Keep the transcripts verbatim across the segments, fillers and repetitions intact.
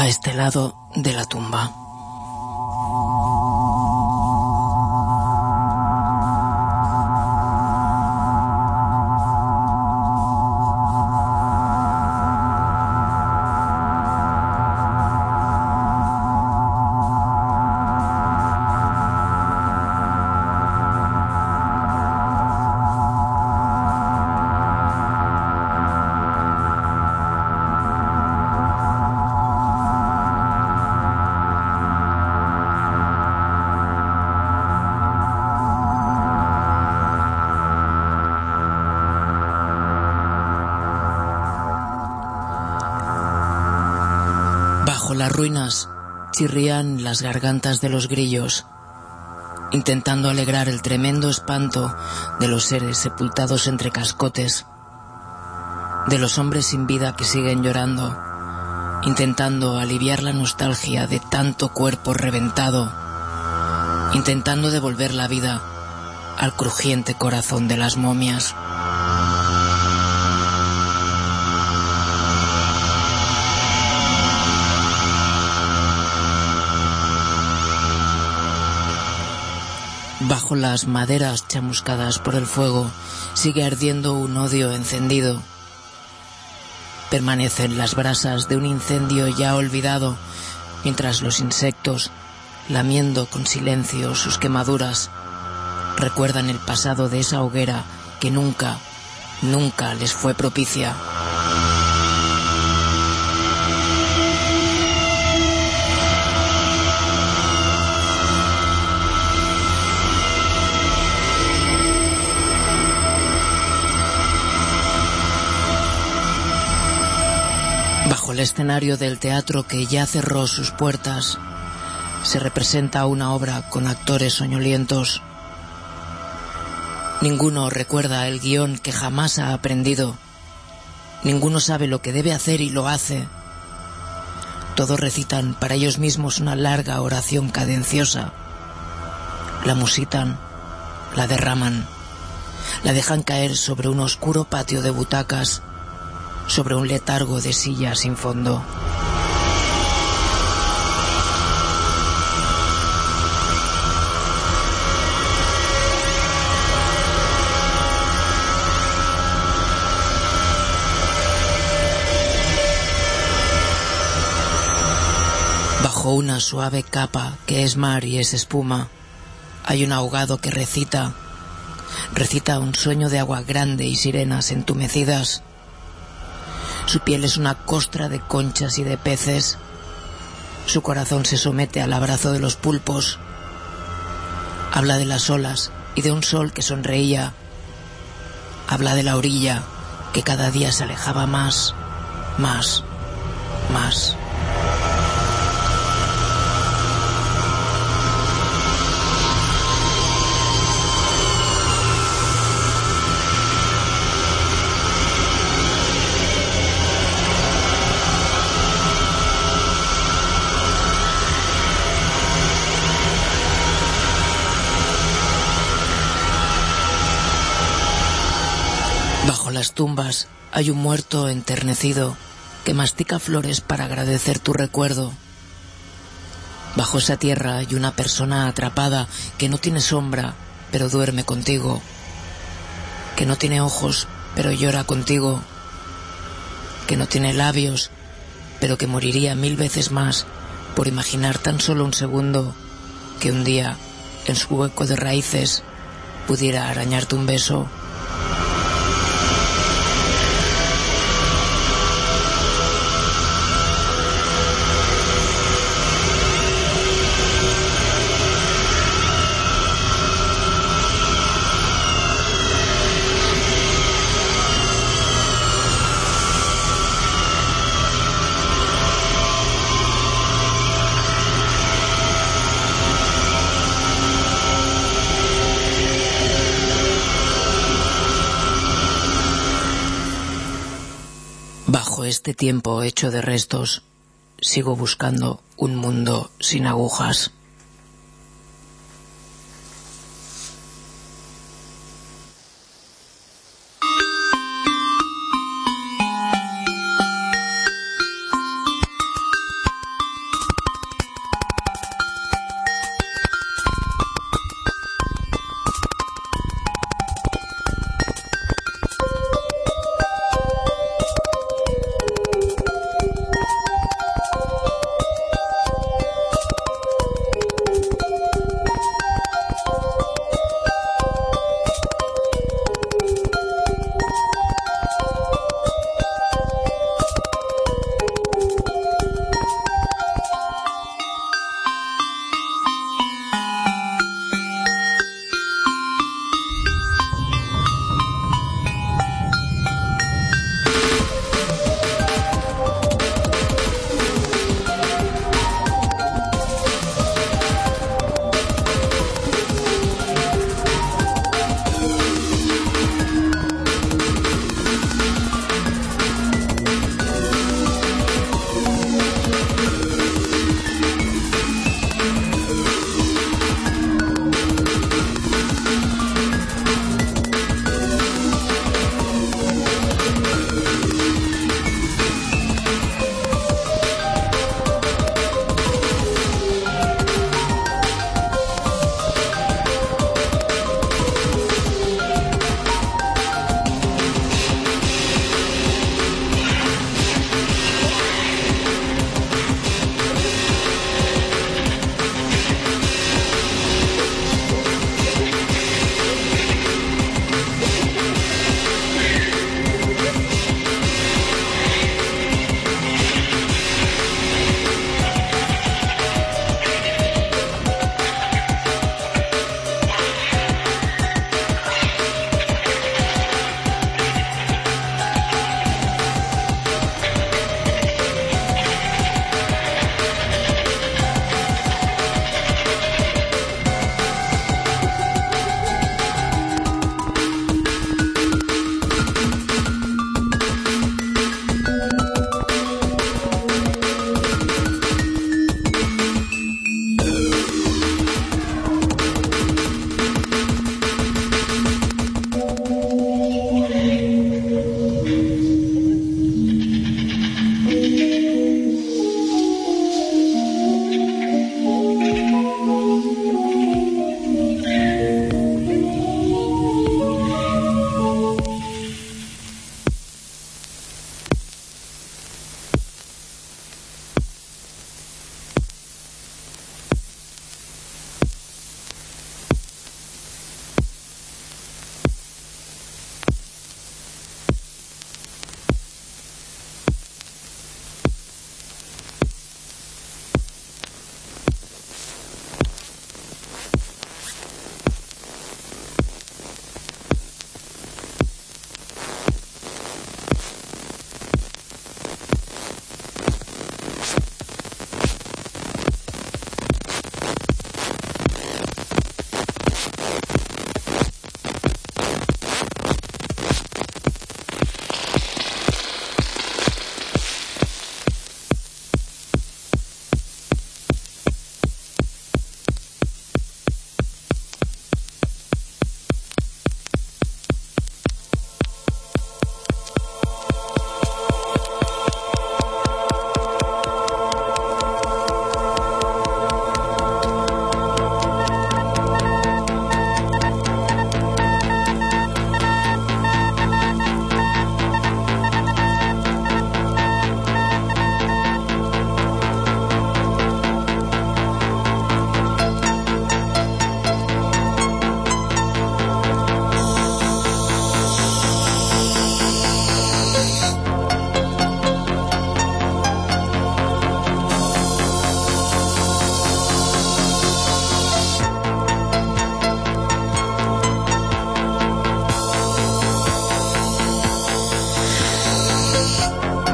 a este lado de la tumba. Las ruinas chirrían las gargantas de los grillos, intentando alegrar el tremendo espanto de los seres sepultados entre cascotes, de los hombres sin vida que siguen llorando, intentando aliviar la nostalgia de tanto cuerpo reventado, intentando devolver la vida al crujiente corazón de las momias. Bajo las maderas chamuscadas por el fuego sigue ardiendo un odio encendido. Permanecen las brasas de un incendio ya olvidado, mientras los insectos, lamiendo con silencio sus quemaduras, recuerdan el pasado de esa hoguera que nunca, nunca les fue propicia. Bajo el escenario del teatro que ya cerró sus puertas, se representa una obra con actores soñolientos. Ninguno recuerda el guión que jamás ha aprendido. Ninguno sabe lo que debe hacer y lo hace. Todos recitan para ellos mismos una larga oración cadenciosa. La musitan, la derraman, la dejan caer sobre un oscuro patio de butacas, sobre un letargo de sillas sin fondo. Bajo una suave capa que es mar y es espuma, hay un ahogado que recita, recita un sueño de agua grande y sirenas entumecidas. Su piel es una costra de conchas y de peces. Su corazón se somete al abrazo de los pulpos. Habla de las olas y de un sol que sonreía. Habla de la orilla que cada día se alejaba más, más, más. Bajo las tumbas hay un muerto enternecido que mastica flores para agradecer tu recuerdo. Bajo esa tierra hay una persona atrapada que no tiene sombra, pero duerme contigo, que no tiene ojos, pero llora contigo, que no tiene labios, pero que moriría mil veces más por imaginar tan solo un segundo que un día, en su hueco de raíces, pudiera arañarte un beso. Bajo este tiempo hecho de restos, sigo buscando un mundo sin agujas.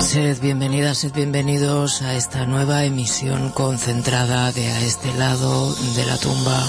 Sed bienvenidas, sed bienvenidos a esta nueva emisión concentrada de A este lado de la tumba.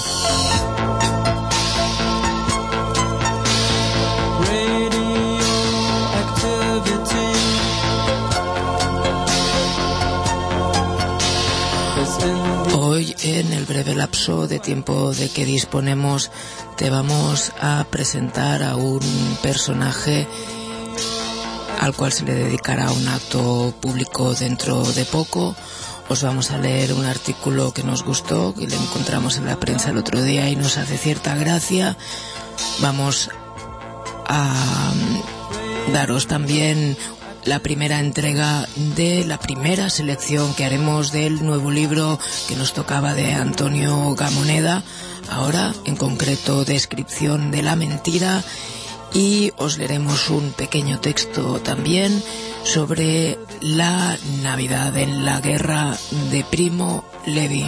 Hoy, en el breve lapso de tiempo de que disponemos, te vamos a presentar a un personaje al cual se le dedicará un acto público dentro de poco. Os vamos a leer un artículo que nos gustó, que le encontramos en la prensa el otro día y nos hace cierta gracia. Vamos a daros también la primera entrega de la primera selección que haremos del nuevo libro que nos tocaba de Antonio Gamoneda, ahora en concreto Descripción de la mentira. Y os leeremos un pequeño texto también sobre la Navidad en la guerra de Primo Levi.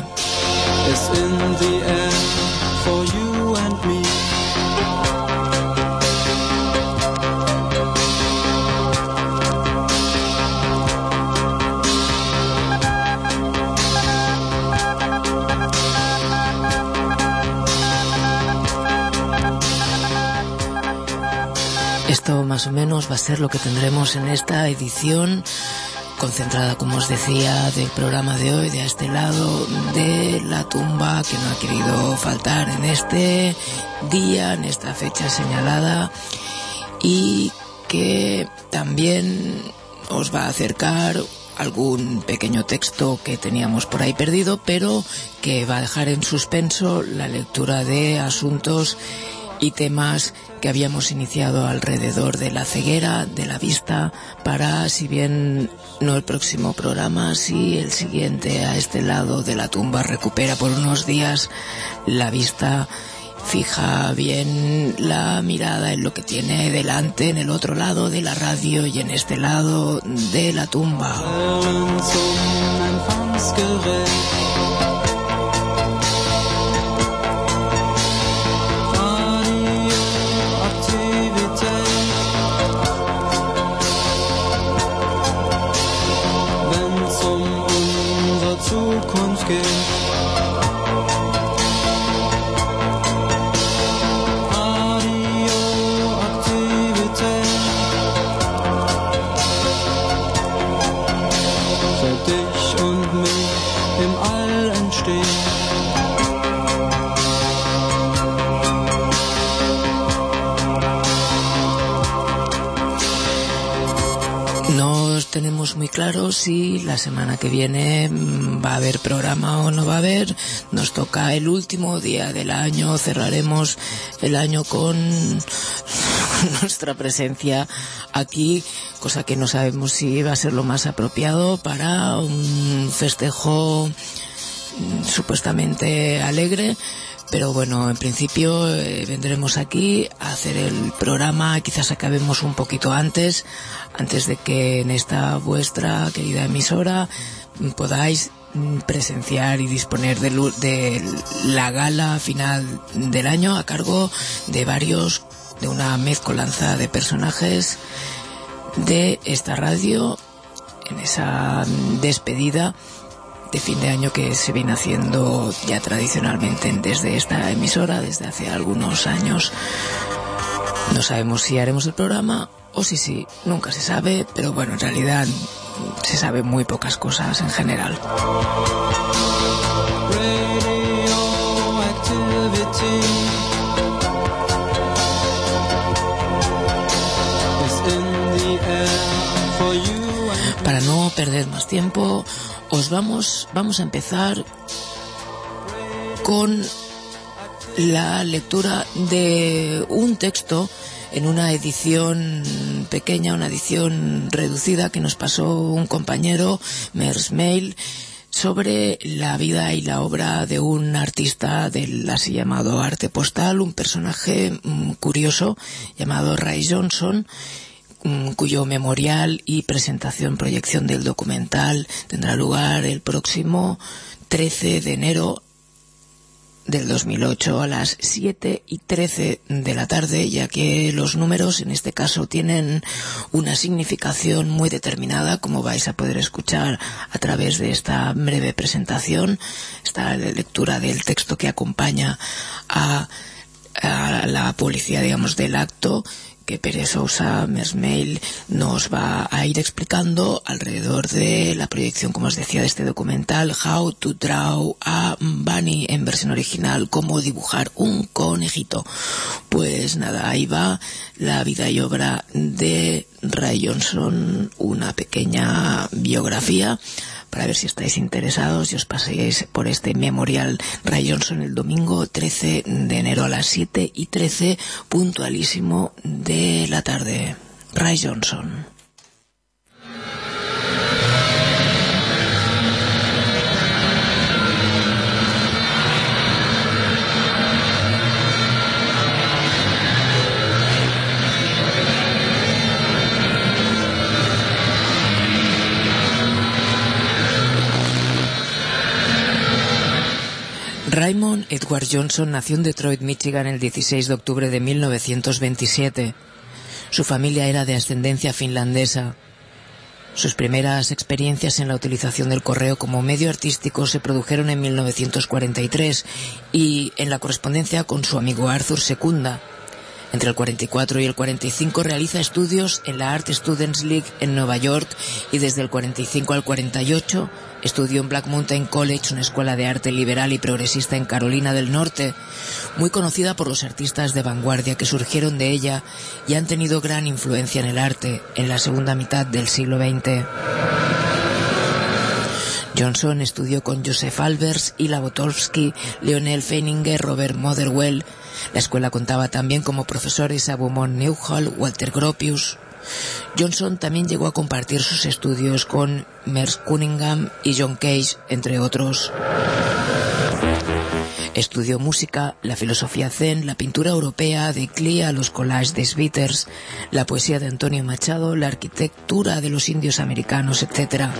Esto más o menos va a ser lo que tendremos en esta edición concentrada, como os decía, del programa de hoy, de A este lado de la tumba, que no ha querido faltar en este día, en esta fecha señalada, y que también os va a acercar algún pequeño texto que teníamos por ahí perdido, pero que va a dejar en suspenso la lectura de asuntos y temas que habíamos iniciado alrededor de la ceguera, de la vista, para, si bien no el próximo programa, si el siguiente, A este lado de la tumba, recupera por unos días la vista, fija bien la mirada en lo que tiene delante, en el otro lado de la radio y en este lado de la tumba. Tenemos muy claro si la semana que viene va a haber programa o no va a haber. Nos toca el último día del año, cerraremos el año con nuestra presencia aquí, cosa que no sabemos si va a ser lo más apropiado para un festejo supuestamente alegre. Pero bueno, en principio eh, vendremos aquí a hacer el programa, quizás acabemos un poquito antes, antes de que en esta vuestra querida emisora podáis presenciar y disponer de, de la gala final del año a cargo de varios, de una mezcolanza de personajes de esta radio, en esa despedida de fin de año que se viene haciendo ya tradicionalmente desde esta emisora desde hace algunos años. No sabemos si haremos el programa o si sí, nunca se sabe, pero bueno, en realidad se sabe muy pocas cosas en general. Para no perder más tiempo, os vamos, vamos a empezar con la lectura de un texto en una edición pequeña, una edición reducida que nos pasó un compañero, Mersmail, sobre la vida y la obra de un artista del así llamado arte postal, un personaje mmm, curioso llamado Ray Johnson, cuyo memorial y presentación, proyección del documental tendrá lugar el próximo trece de enero del dos mil ocho a las siete y trece de la tarde, ya que los números en este caso tienen una significación muy determinada, como vais a poder escuchar a través de esta breve presentación, esta lectura del texto que acompaña a, a la publicidad, digamos, del acto, que Pere Sousa Mersmail nos va a ir explicando alrededor de la proyección, como os decía, de este documental How to Draw a Bunny, en versión original, cómo dibujar un conejito. Pues nada, ahí va la vida y obra de Ray Johnson, una pequeña biografía, para ver si estáis interesados y os paséis por este memorial Ray Johnson el domingo trece de enero a las siete y trece, puntualísimo de la tarde. Ray Johnson. Raymond Edward Johnson nació en Detroit, Michigan, el dieciséis de octubre de mil novecientos veintisiete. Su familia era de ascendencia finlandesa. Sus primeras experiencias en la utilización del correo como medio artístico se produjeron en mil novecientos cuarenta y tres y en la correspondencia con su amigo Arthur Secunda. Entre el cuarenta y cuatro y el cuarenta y cinco realiza estudios en la Art Students League en Nueva York y desde el cuarenta y cinco al cuarenta y ocho estudió en Black Mountain College, una escuela de arte liberal y progresista en Carolina del Norte, muy conocida por los artistas de vanguardia que surgieron de ella y han tenido gran influencia en el arte en la segunda mitad del siglo veinte. Johnson estudió con Joseph Albers, Ila Botowski, Lionel Feininger, Robert Motherwell. La escuela contaba también como profesores a Beaumont Newhall, Walter Gropius. Johnson también llegó a compartir sus estudios con Merce Cunningham y John Cage, entre otros. Estudió música, la filosofía zen, la pintura europea de Klee a los collages de Smithers, la poesía de Antonio Machado, la arquitectura de los indios americanos, etcétera.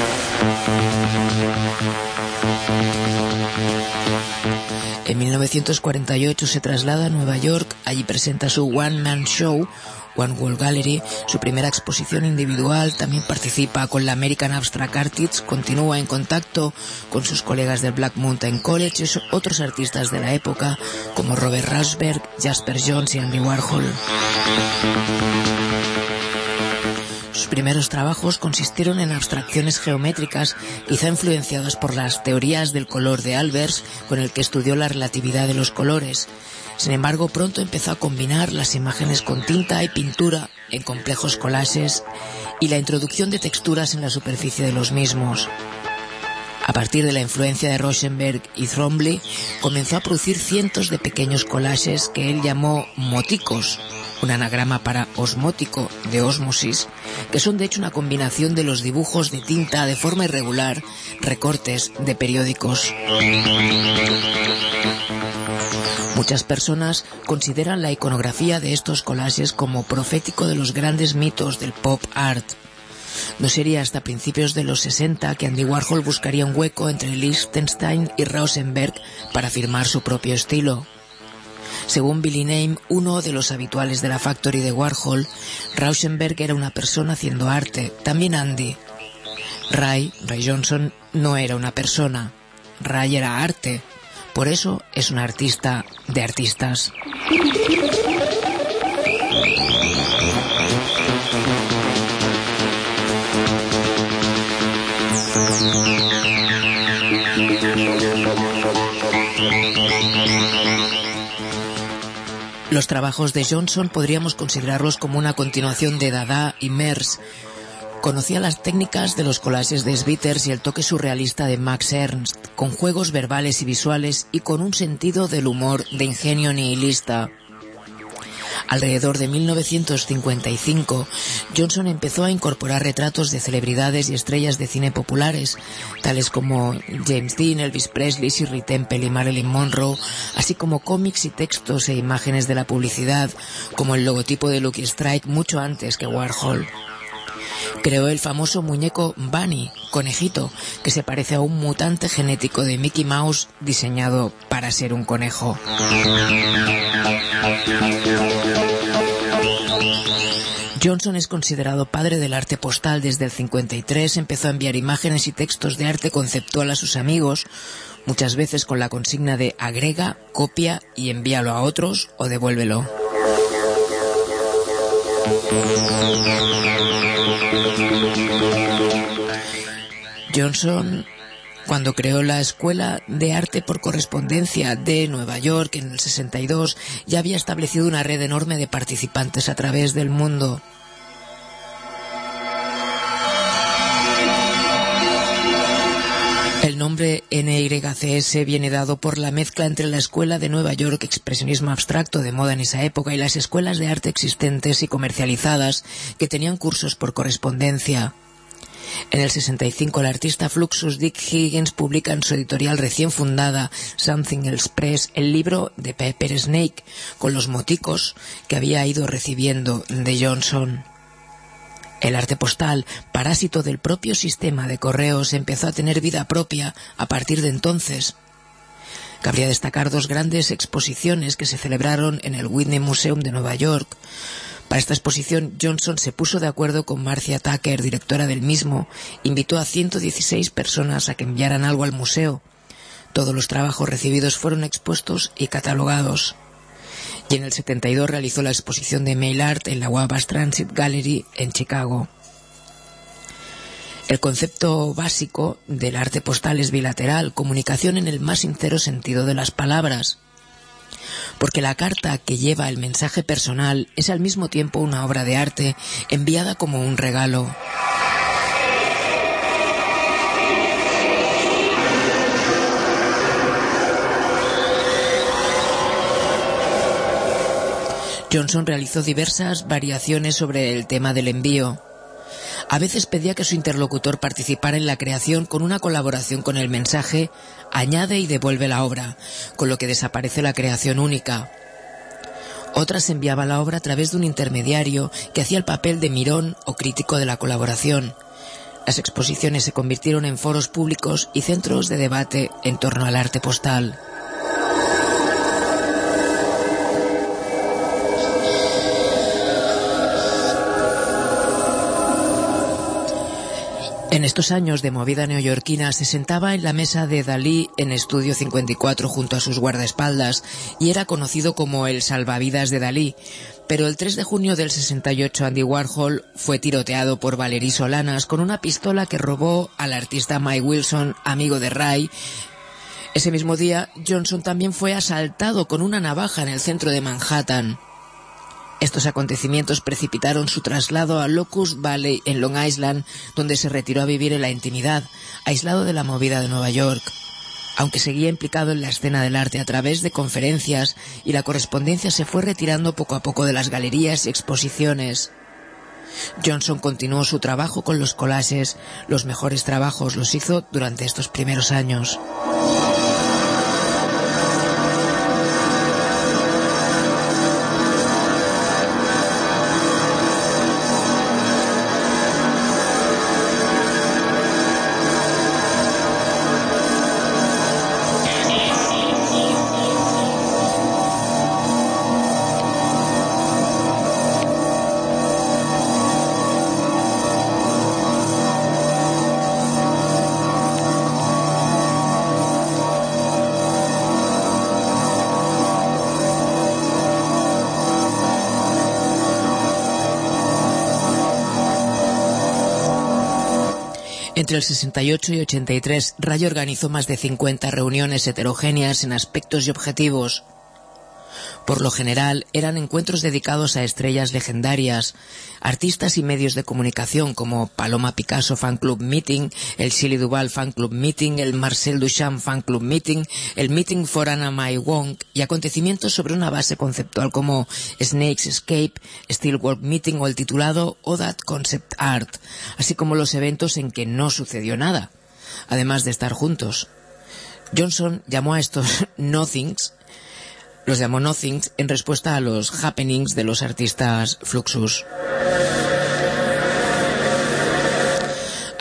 En mil novecientos cuarenta y ocho se traslada a Nueva York. Allí presenta su One Man Show, One Wall Gallery, su primera exposición individual. También participa con la American Abstract Artists, continúa en contacto con sus colegas del Black Mountain College y otros artistas de la época como Robert Rauschenberg, Jasper Johns y Andy Warhol. Sus primeros trabajos consistieron en abstracciones geométricas, quizá influenciadas por las teorías del color de Albers, con el que estudió la relatividad de los colores. Sin embargo, pronto empezó a combinar las imágenes con tinta y pintura en complejos collages y la introducción de texturas en la superficie de los mismos. A partir de la influencia de Rauschenberg y Thrombly, comenzó a producir cientos de pequeños collages que él llamó moticos, un anagrama para osmótico, de ósmosis, que son de hecho una combinación de los dibujos de tinta de forma irregular, recortes de periódicos. Muchas personas consideran la iconografía de estos collages como profético de los grandes mitos del pop art. No sería hasta principios de los sesenta que Andy Warhol buscaría un hueco entre Lichtenstein y Rauschenberg para firmar su propio estilo. Según Billy Name, uno de los habituales de la Factory de Warhol, Rauschenberg era una persona haciendo arte, también Andy. Ray, Ray Johnson, no era una persona. Ray era arte. Por eso es un artista de artistas. Los trabajos de Johnson podríamos considerarlos como una continuación de Dada y Merce. Conocía las técnicas de los collages de Smithers y el toque surrealista de Max Ernst, con juegos verbales y visuales y con un sentido del humor de ingenio nihilista. Alrededor de mil novecientos cincuenta y cinco, Johnson empezó a incorporar retratos de celebridades y estrellas de cine populares, tales como James Dean, Elvis Presley, Shirley Temple y Marilyn Monroe, así como cómics y textos e imágenes de la publicidad, como el logotipo de Lucky Strike mucho antes que Warhol. Creó el famoso muñeco Bunny, conejito, que se parece a un mutante genético de Mickey Mouse diseñado para ser un conejo. Johnson es considerado padre del arte postal. Desde el cincuenta y tres empezó a enviar imágenes y textos de arte conceptual a sus amigos, muchas veces con la consigna de agrega, copia y envíalo a otros o devuélvelo. Johnson, cuando creó la Escuela de Arte por Correspondencia de Nueva York en el sesenta y dos, ya había establecido una red enorme de participantes a través del mundo. El nombre N Y C S viene dado por la mezcla entre la Escuela de Nueva York, expresionismo abstracto de moda en esa época, y las escuelas de arte existentes y comercializadas que tenían cursos por correspondencia. En el sesenta y cinco, el artista Fluxus Dick Higgins publica en su editorial recién fundada, Something Else Press, el libro de Pepper Snake, con los moticos que había ido recibiendo de Johnson. El arte postal, parásito del propio sistema de correos, empezó a tener vida propia a partir de entonces. Cabría destacar dos grandes exposiciones que se celebraron en el Whitney Museum de Nueva York. Para esta exposición, Johnson se puso de acuerdo con Marcia Tucker, directora del mismo, invitó a ciento dieciséis personas a que enviaran algo al museo. Todos los trabajos recibidos fueron expuestos y catalogados. Y en el setenta y dos realizó la exposición de Mail Art en la Wabash Transit Gallery en Chicago. El concepto básico del arte postal es bilateral, comunicación en el más sincero sentido de las palabras. Porque la carta que lleva el mensaje personal es al mismo tiempo una obra de arte enviada como un regalo. Johnson realizó diversas variaciones sobre el tema del envío. A veces pedía que su interlocutor participara en la creación con una colaboración con el mensaje, añade y devuelve la obra, con lo que desaparece la creación única. Otras enviaba la obra a través de un intermediario que hacía el papel de mirón o crítico de la colaboración. Las exposiciones se convirtieron en foros públicos y centros de debate en torno al arte postal. En estos años de movida neoyorquina se sentaba en la mesa de Dalí en Estudio cincuenta y cuatro junto a sus guardaespaldas y era conocido como el salvavidas de Dalí. Pero el tres de junio del sesenta y ocho Andy Warhol fue tiroteado por Valery Solanas con una pistola que robó al artista Mike Wilson, amigo de Ray. Ese mismo día Johnson también fue asaltado con una navaja en el centro de Manhattan. Estos acontecimientos precipitaron su traslado a Locust Valley en Long Island, donde se retiró a vivir en la intimidad, aislado de la movida de Nueva York. Aunque seguía implicado en la escena del arte a través de conferencias, y la correspondencia se fue retirando poco a poco de las galerías y exposiciones. Johnson continuó su trabajo con los collages. Los mejores trabajos los hizo durante estos primeros años. Entre el sesenta y ocho y ochenta y tres, Ray organizó más de cincuenta reuniones heterogéneas en aspectos y objetivos. Por lo general, eran encuentros dedicados a estrellas legendarias, artistas y medios de comunicación como Paloma Picasso Fan Club Meeting, el Shelley Duvall Fan Club Meeting, el Marcel Duchamp Fan Club Meeting, el Meeting for Anna May Wong, y acontecimientos sobre una base conceptual como Snake's Escape, Steelwork Meeting o el titulado O That Concept Art, así como los eventos en que no sucedió nada, además de estar juntos. Johnson llamó a estos Nothings, los llamó Nothings en respuesta a los happenings de los artistas Fluxus.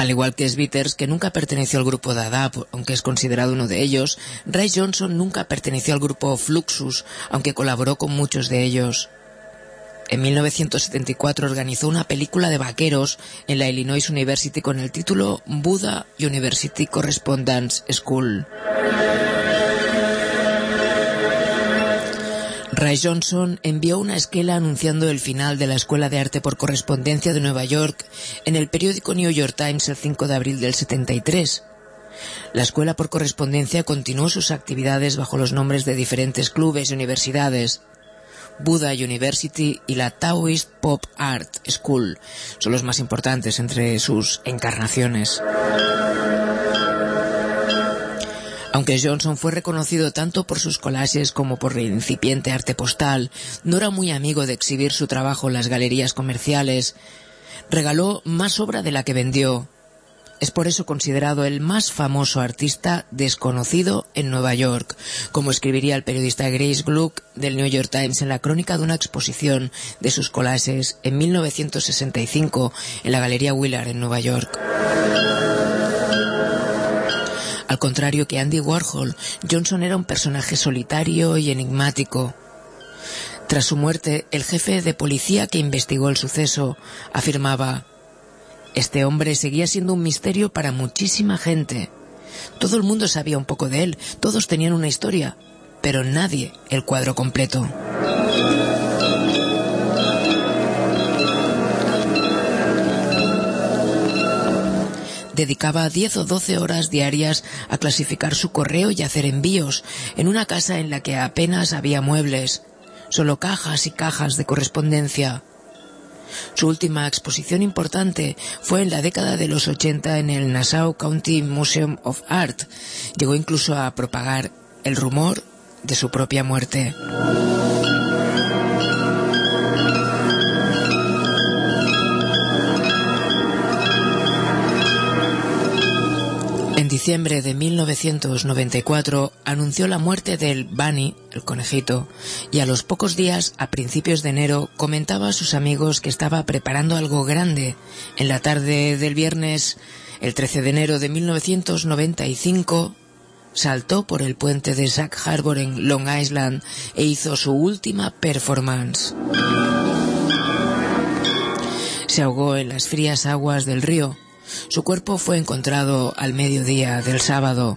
Al igual que Smithers, que nunca perteneció al grupo Dada, aunque es considerado uno de ellos, Ray Johnson nunca perteneció al grupo Fluxus, aunque colaboró con muchos de ellos. En mil novecientos setenta y cuatro organizó una película de vaqueros en la Illinois University con el título Buddha University Correspondence School. Ray Johnson envió una esquela anunciando el final de la Escuela de Arte por Correspondencia de Nueva York en el periódico New York Times el cinco de abril del setenta y tres. La Escuela por Correspondencia continuó sus actividades bajo los nombres de diferentes clubes y universidades. Buddha University y la Taoist Pop Art School son los más importantes entre sus encarnaciones. Aunque Johnson fue reconocido tanto por sus collages como por el incipiente arte postal, no era muy amigo de exhibir su trabajo en las galerías comerciales. Regaló más obra de la que vendió. Es por eso considerado el más famoso artista desconocido en Nueva York, como escribiría el periodista Grace Gluck del New York Times en la crónica de una exposición de sus collages en mil novecientos sesenta y cinco en la Galería Willard en Nueva York. Al contrario que Andy Warhol, Johnson era un personaje solitario y enigmático. Tras su muerte, el jefe de policía que investigó el suceso afirmaba: este hombre seguía siendo un misterio para muchísima gente. Todo el mundo sabía un poco de él, todos tenían una historia, pero nadie el cuadro completo. Dedicaba diez o doce horas diarias a clasificar su correo y hacer envíos, en una casa en la que apenas había muebles, solo cajas y cajas de correspondencia. Su última exposición importante fue en la década de los ochenta en el Nassau County Museum of Art. Llegó incluso a propagar el rumor de su propia muerte. En diciembre de mil novecientos noventa y cuatro anunció la muerte del Bunny, el conejito, y a los pocos días, a principios de enero, comentaba a sus amigos que estaba preparando algo grande. En la tarde del viernes, el trece de enero de mil novecientos noventa y cinco, saltó por el puente de Sag Harbor en Long Island e hizo su última performance. Se ahogó en las frías aguas del río. Su cuerpo fue encontrado al mediodía del sábado.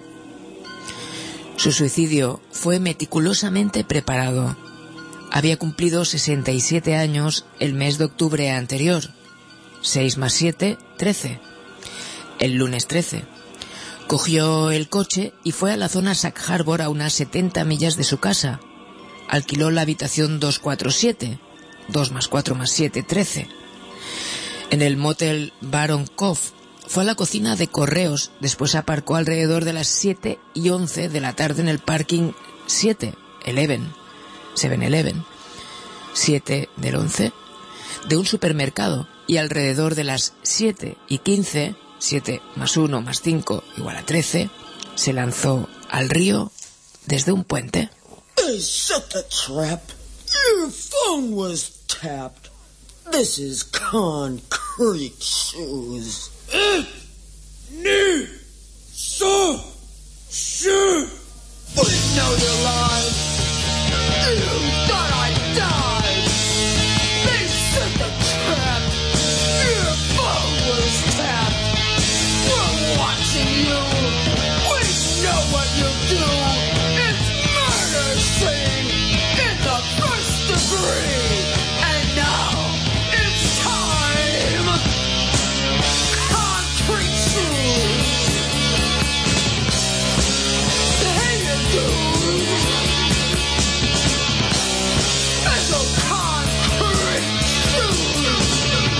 Su suicidio fue meticulosamente preparado. Había cumplido sesenta y siete años el mes de octubre anterior. seis más siete, trece. El lunes trece. Cogió el coche y fue a la zona Sag Harbor a unas setenta millas de su casa. Alquiló la habitación doscientos cuarenta y siete. dos más cuatro más siete, trece. En el motel Baron Cove fue a la cocina de correos, después aparcó alrededor de las siete y once de la tarde en el parking siete, Eleven, siete Eleven, siete del once, de un supermercado, y alrededor de las siete y quince, siete más uno más cinco igual a trece, se lanzó al río desde un puente. They set the trap. Your phone was tapped. This is concrete shoes. Eh, ni, so, shoe. We know you're lying. You thought I died. They set the trap. Your phone was tapped. We're watching you. We know what you do. It's murder scene in the first degree. And now it's time. Concrete shoes. Hey, you dude. Special concrete shoes.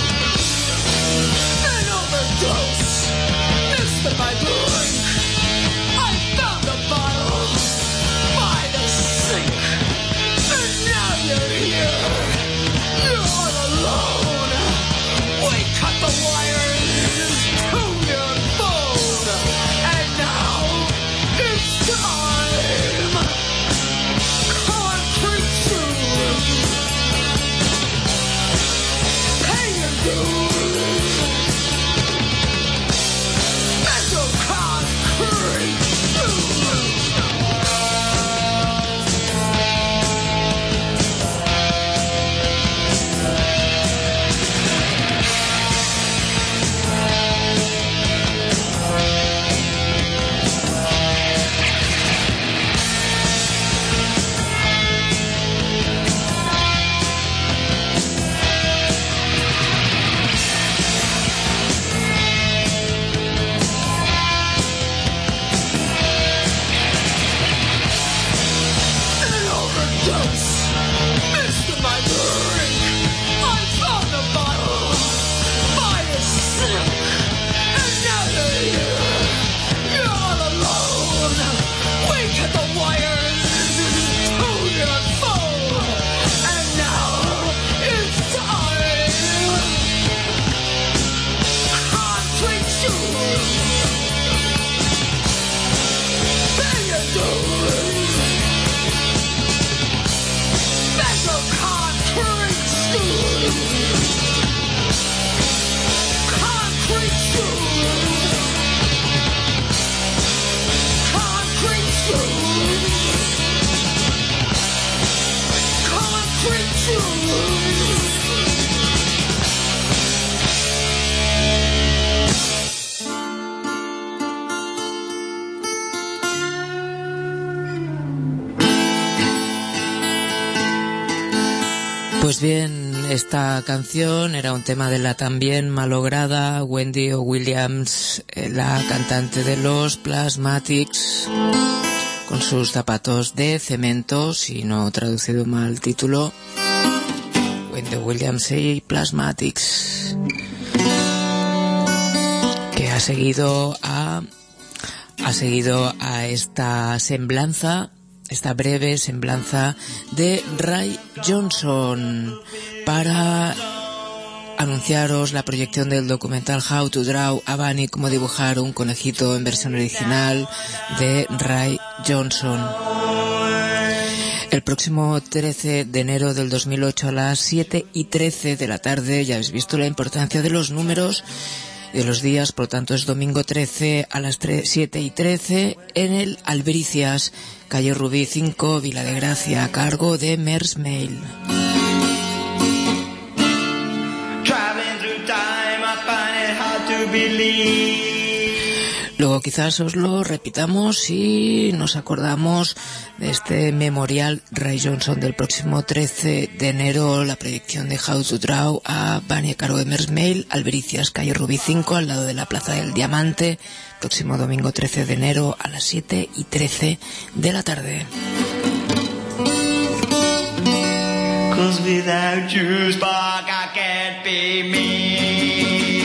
An overdose. Missed my drink. I found a bottle by the sink. And now you're here. You're all alone. We cut the wires to your phone. And now it's time. Concrete shoes. Hey, you dude. Más bien, esta canción era un tema de la también malograda Wendy O. Williams, la cantante de los Plasmatics, con sus zapatos de cemento, si no traducido mal el título. Wendy O. Williams y Plasmatics, que ha seguido a ha seguido a esta semblanza, esta breve semblanza de Ray Johnson, para anunciaros la proyección del documental How to Draw a Bunny, cómo dibujar un conejito, en versión original de Ray Johnson. El próximo trece de enero del dos mil ocho a las siete y trece de la tarde, ya habéis visto la importancia de los números y de los días, por lo tanto es domingo trece a las siete y trece en el Albricias, calle Rubí cinco, Vila de Gracia, a cargo de Mersmail. Luego quizás os lo repitamos si nos acordamos de este memorial Ray Johnson del próximo trece de enero, la proyección de How to Draw a Bunny, a cargo de Mersmail, Albricias, calle Rubí cinco, al lado de la Plaza del Diamante, próximo domingo trece de enero a las siete y trece de la tarde. 'Cause without you, Spark, I can't be me.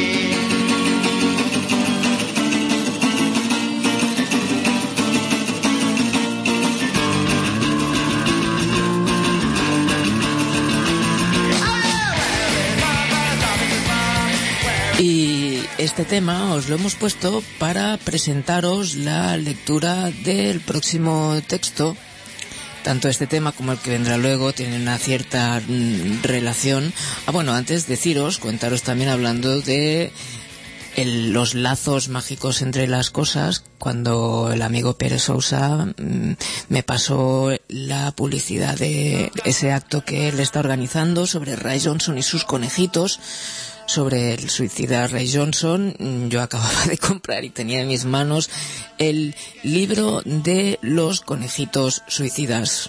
Y este tema os lo hemos puesto para presentaros la lectura del próximo texto. Tanto este tema como el que vendrá luego tienen una cierta mm, relación. Ah, bueno, antes deciros, contaros también, hablando de el, los lazos mágicos entre las cosas, cuando el amigo Pérez Sousa mm, me pasó la publicidad de ese acto que él está organizando sobre Ray Johnson y sus conejitos, sobre el suicida Ray Johnson. Yo acababa de comprar y tenía en mis manos el libro de los conejitos suicidas.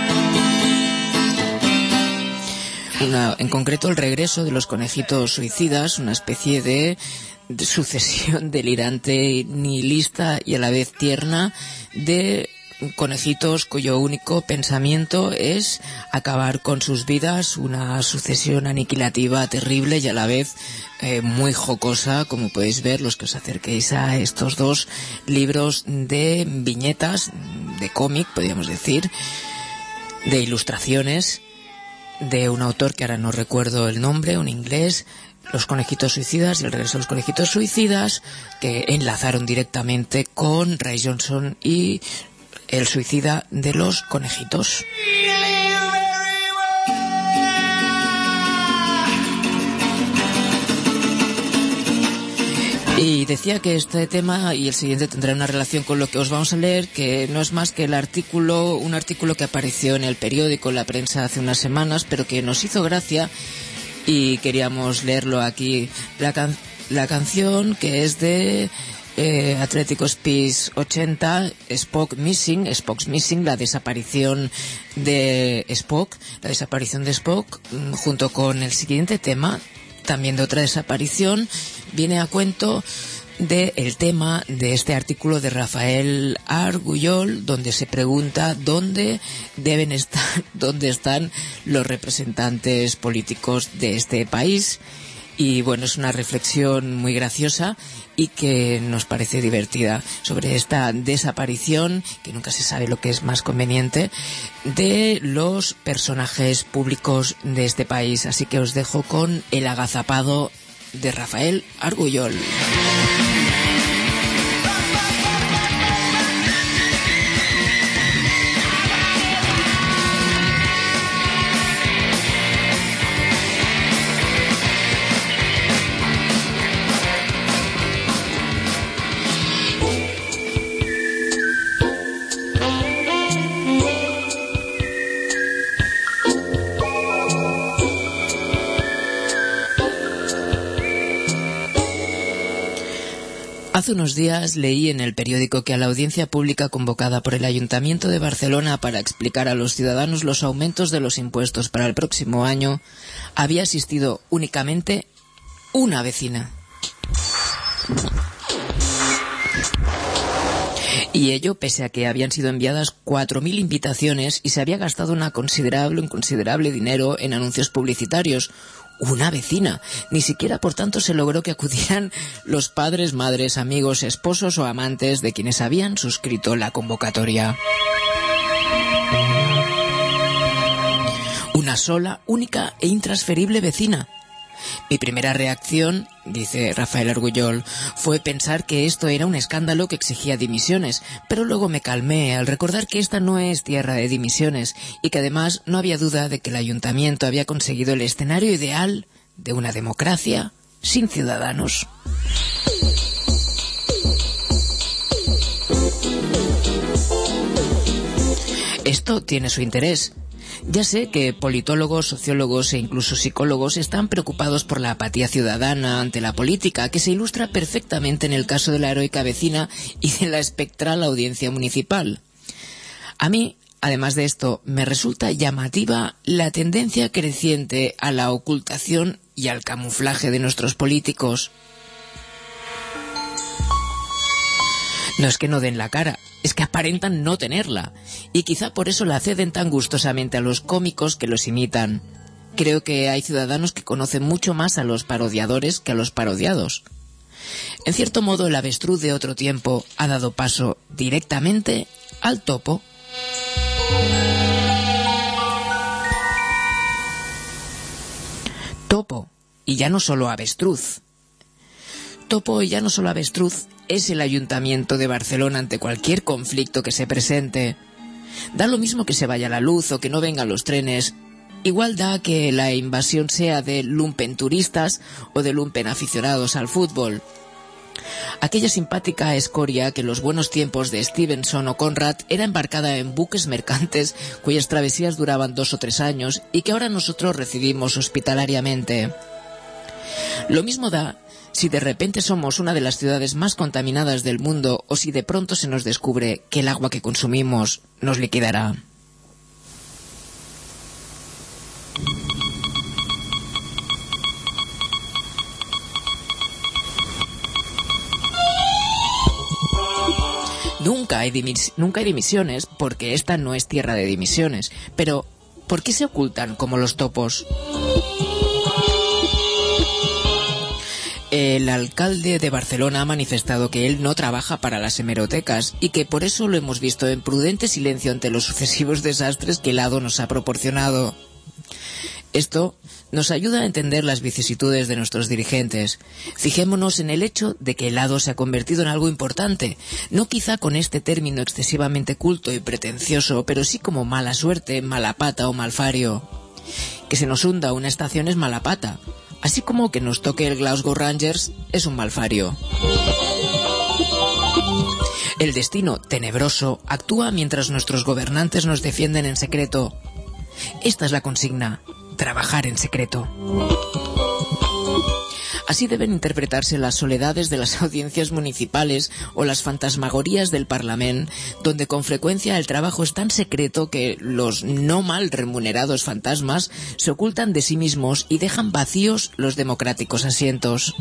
Una, en concreto, el regreso de los conejitos suicidas, una especie de, de sucesión delirante, nihilista y a la vez tierna de conejitos cuyo único pensamiento es acabar con sus vidas, una sucesión aniquilativa terrible y a la vez eh, muy jocosa, como podéis ver los que os acerquéis a estos dos libros de viñetas, de cómic, podríamos decir, de ilustraciones, de un autor que ahora no recuerdo el nombre, un inglés, Los conejitos suicidas y el regreso de los conejitos suicidas, que enlazaron directamente con Ray Johnson y el suicida de los conejitos. Y decía que este tema y el siguiente tendrán una relación con lo que os vamos a leer, que no es más que el artículo, un artículo que apareció en el periódico, en la prensa, hace unas semanas, pero que nos hizo gracia y queríamos leerlo aquí. La, can- la canción, que es de Eh, Atlético Space ochenta, Spock Missing, Spock's Missing, la desaparición de Spock, la desaparición de Spock, junto con el siguiente tema, también de otra desaparición, viene a cuento del tema de este artículo de Rafael Argullol, donde se pregunta dónde deben estar, dónde están los representantes políticos de este país. Y bueno, es una reflexión muy graciosa y que nos parece divertida sobre esta desaparición, que nunca se sabe lo que es más conveniente, de los personajes públicos de este país. Así que os dejo con El agazapado de Rafael Argullol. Hace unos días leí en el periódico que a la audiencia pública convocada por el Ayuntamiento de Barcelona para explicar a los ciudadanos los aumentos de los impuestos para el próximo año había asistido únicamente una vecina. Y ello pese a que habían sido enviadas cuatro mil invitaciones y se había gastado una considerable, un considerable dinero en anuncios publicitarios. Una vecina. Ni siquiera, por tanto, se logró que acudieran los padres, madres, amigos, esposos o amantes de quienes habían suscrito la convocatoria. Una sola, única e intransferible vecina. Mi primera reacción, dice Rafael Argullol, fue pensar que esto era un escándalo que exigía dimisiones, pero luego me calmé al recordar que esta no es tierra de dimisiones y que además no había duda de que el ayuntamiento había conseguido el escenario ideal de una democracia sin ciudadanos. Esto tiene su interés. Ya sé que politólogos, sociólogos e incluso psicólogos están preocupados por la apatía ciudadana ante la política, que se ilustra perfectamente en el caso de la heroica vecina y de la espectral audiencia municipal. A mí, además de esto, me resulta llamativa la tendencia creciente a la ocultación y al camuflaje de nuestros políticos. No es que no den la cara, es que aparentan no tenerla, y quizá por eso la ceden tan gustosamente a los cómicos que los imitan. Creo que hay ciudadanos que conocen mucho más a los parodiadores que a los parodiados. En cierto modo, el avestruz de otro tiempo ha dado paso directamente al topo. Topo, y ya no solo avestruz. Topo, y ya no solo avestruz, es el Ayuntamiento de Barcelona ante cualquier conflicto que se presente. Da lo mismo que se vaya la luz o que no vengan los trenes. Igual da que la invasión sea de lumpenturistas o de lumpen aficionados al fútbol. Aquella simpática escoria que en los buenos tiempos de Stevenson o Conrad era embarcada en buques mercantes cuyas travesías duraban dos o tres años y que ahora nosotros recibimos hospitalariamente. Lo mismo da si de repente somos una de las ciudades más contaminadas del mundo o si de pronto se nos descubre que el agua que consumimos nos liquidará. Nunca hay, dimis- nunca hay dimisiones porque esta no es tierra de dimisiones. Pero, ¿por qué se ocultan como los topos? El alcalde de Barcelona ha manifestado que él no trabaja para las hemerotecas y que por eso lo hemos visto en prudente silencio ante los sucesivos desastres que el hado nos ha proporcionado. Esto nos ayuda a entender las vicisitudes de nuestros dirigentes. Fijémonos en el hecho de que el hado se ha convertido en algo importante, no quizá con este término excesivamente culto y pretencioso, pero sí como mala suerte, mala pata o malfario. Que se nos hunda una estación es mala pata, así como que nos toque el Glasgow Rangers es un malfario. El destino tenebroso actúa mientras nuestros gobernantes nos defienden en secreto. Esta es la consigna: trabajar en secreto. Así deben interpretarse las soledades de las audiencias municipales o las fantasmagorías del Parlamento, donde con frecuencia el trabajo es tan secreto que los no mal remunerados fantasmas se ocultan de sí mismos y dejan vacíos los democráticos asientos.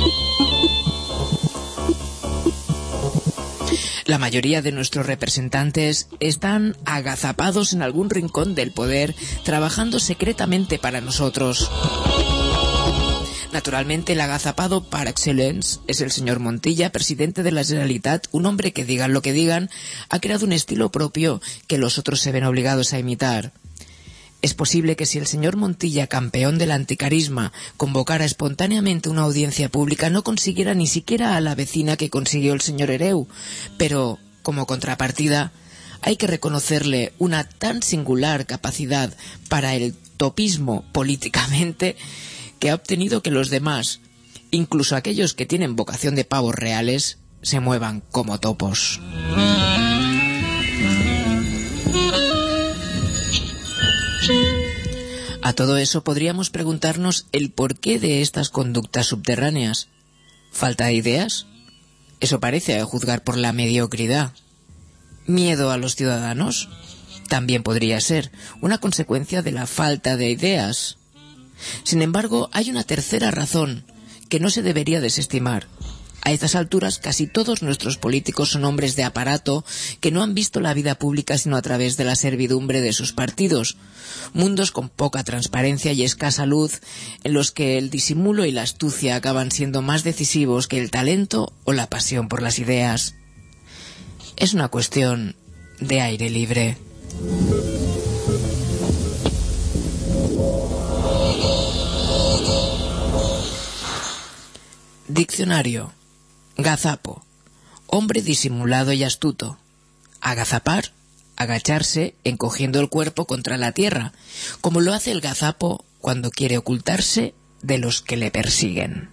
La mayoría de nuestros representantes están agazapados en algún rincón del poder, trabajando secretamente para nosotros. Naturalmente, el agazapado par excellence es el señor Montilla, presidente de la Generalitat, un hombre que, digan lo que digan, ha creado un estilo propio que los otros se ven obligados a imitar. Es posible que si el señor Montilla, campeón del anticarisma, convocara espontáneamente una audiencia pública, no consiguiera ni siquiera a la vecina que consiguió el señor Hereu, pero, como contrapartida, hay que reconocerle una tan singular capacidad para el topismo políticamente que ha obtenido que los demás, incluso aquellos que tienen vocación de pavos reales, se muevan como topos. A todo eso podríamos preguntarnos el porqué de estas conductas subterráneas. ¿Falta de ideas? Eso parece, a juzgar por la mediocridad. ¿Miedo a los ciudadanos? También podría ser una consecuencia de la falta de ideas. Sin embargo, hay una tercera razón que no se debería desestimar. A estas alturas, casi todos nuestros políticos son hombres de aparato que no han visto la vida pública sino a través de la servidumbre de sus partidos. Mundos con poca transparencia y escasa luz, en los que el disimulo y la astucia acaban siendo más decisivos que el talento o la pasión por las ideas. Es una cuestión de aire libre. Diccionario. Gazapo. Hombre disimulado y astuto. Agazapar. Agacharse encogiendo el cuerpo contra la tierra, como lo hace el gazapo cuando quiere ocultarse de los que le persiguen.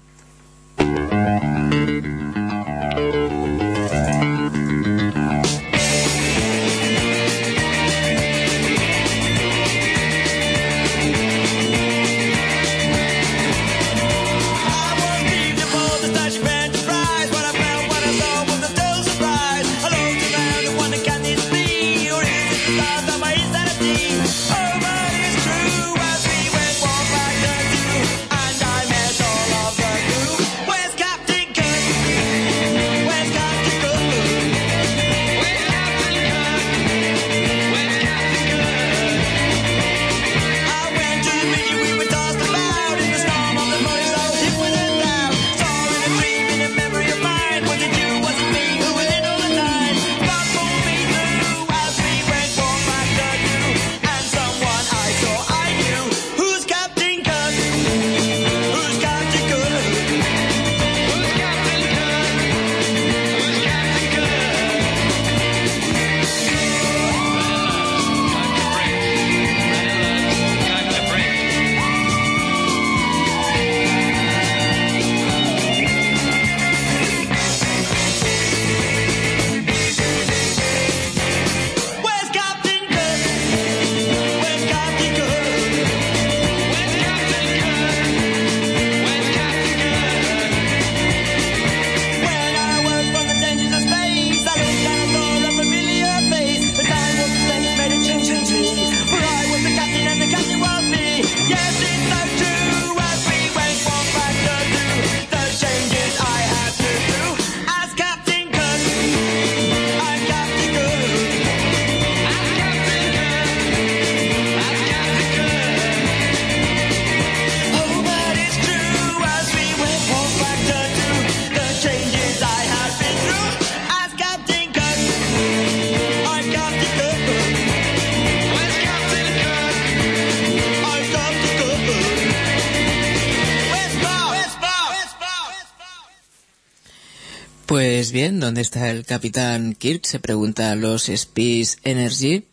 Pues bien, ¿dónde está el Capitán Kirk? Se pregunta a los Space Energy.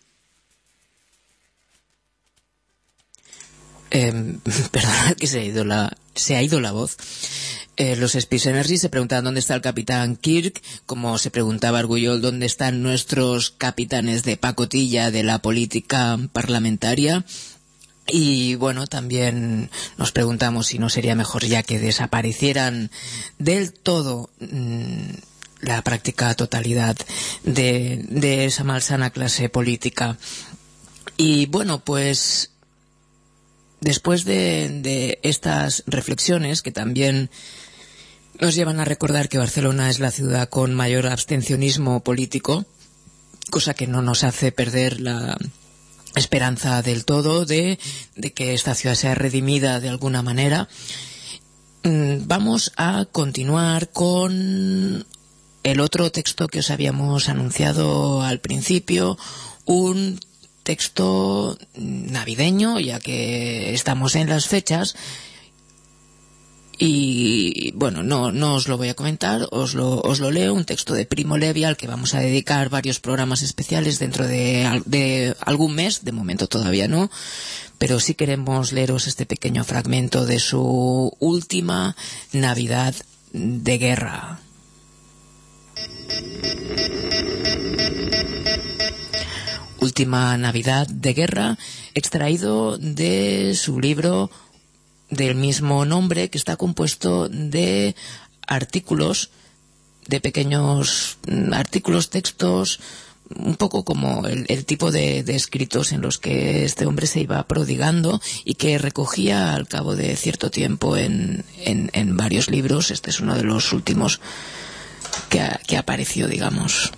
Eh, perdona que se ha ido la, se ha ido la voz. Eh, los Space Energy se preguntan dónde está el Capitán Kirk, como se preguntaba Argullol dónde están nuestros capitanes de pacotilla de la política parlamentaria. Y bueno, también nos preguntamos si no sería mejor ya que desaparecieran del todo mmm, la práctica totalidad de, de esa malsana clase política. Y bueno, pues después de, de estas reflexiones que también nos llevan a recordar que Barcelona es la ciudad con mayor abstencionismo político, cosa que no nos hace perder la esperanza del todo de, de que esta ciudad sea redimida de alguna manera. Vamos a continuar con el otro texto que os habíamos anunciado al principio, un texto navideño, ya que estamos en las fechas. Y bueno, no, no os lo voy a comentar, os lo, os lo leo, un texto de Primo Levi al que vamos a dedicar varios programas especiales dentro de, de algún mes, de momento todavía no, pero sí queremos leeros este pequeño fragmento de su última Navidad de guerra. Última Navidad de guerra, extraído de su libro del mismo nombre, que está compuesto de artículos de pequeños artículos, textos, un poco como el, el tipo de, de escritos en los que este hombre se iba prodigando y que recogía al cabo de cierto tiempo en, en, en varios libros. Este es uno de los últimos que, ha, que apareció, digamos.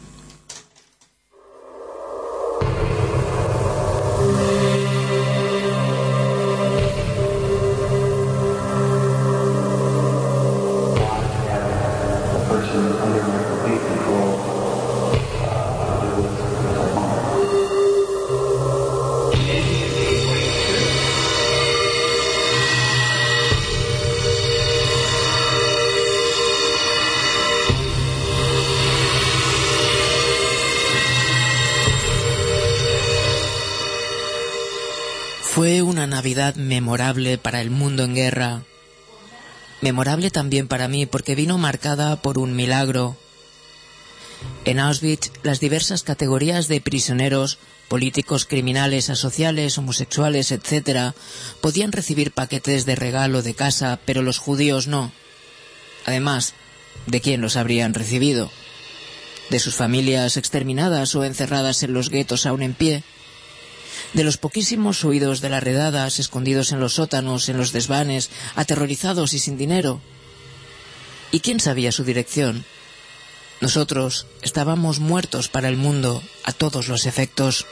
Fue una Navidad memorable para el mundo en guerra. Memorable también para mí porque vino marcada por un milagro. En Auschwitz, las diversas categorías de prisioneros, políticos, criminales, asociales, homosexuales, etcétera, podían recibir paquetes de regalo de casa, pero los judíos no. Además, ¿de quién los habrían recibido? ¿De sus familias exterminadas o encerradas en los guetos aún en pie? De los poquísimos huidos de las redadas, escondidos en los sótanos, en los desvanes, aterrorizados y sin dinero. ¿Y quién sabía su dirección? Nosotros estábamos muertos para el mundo, a todos los efectos.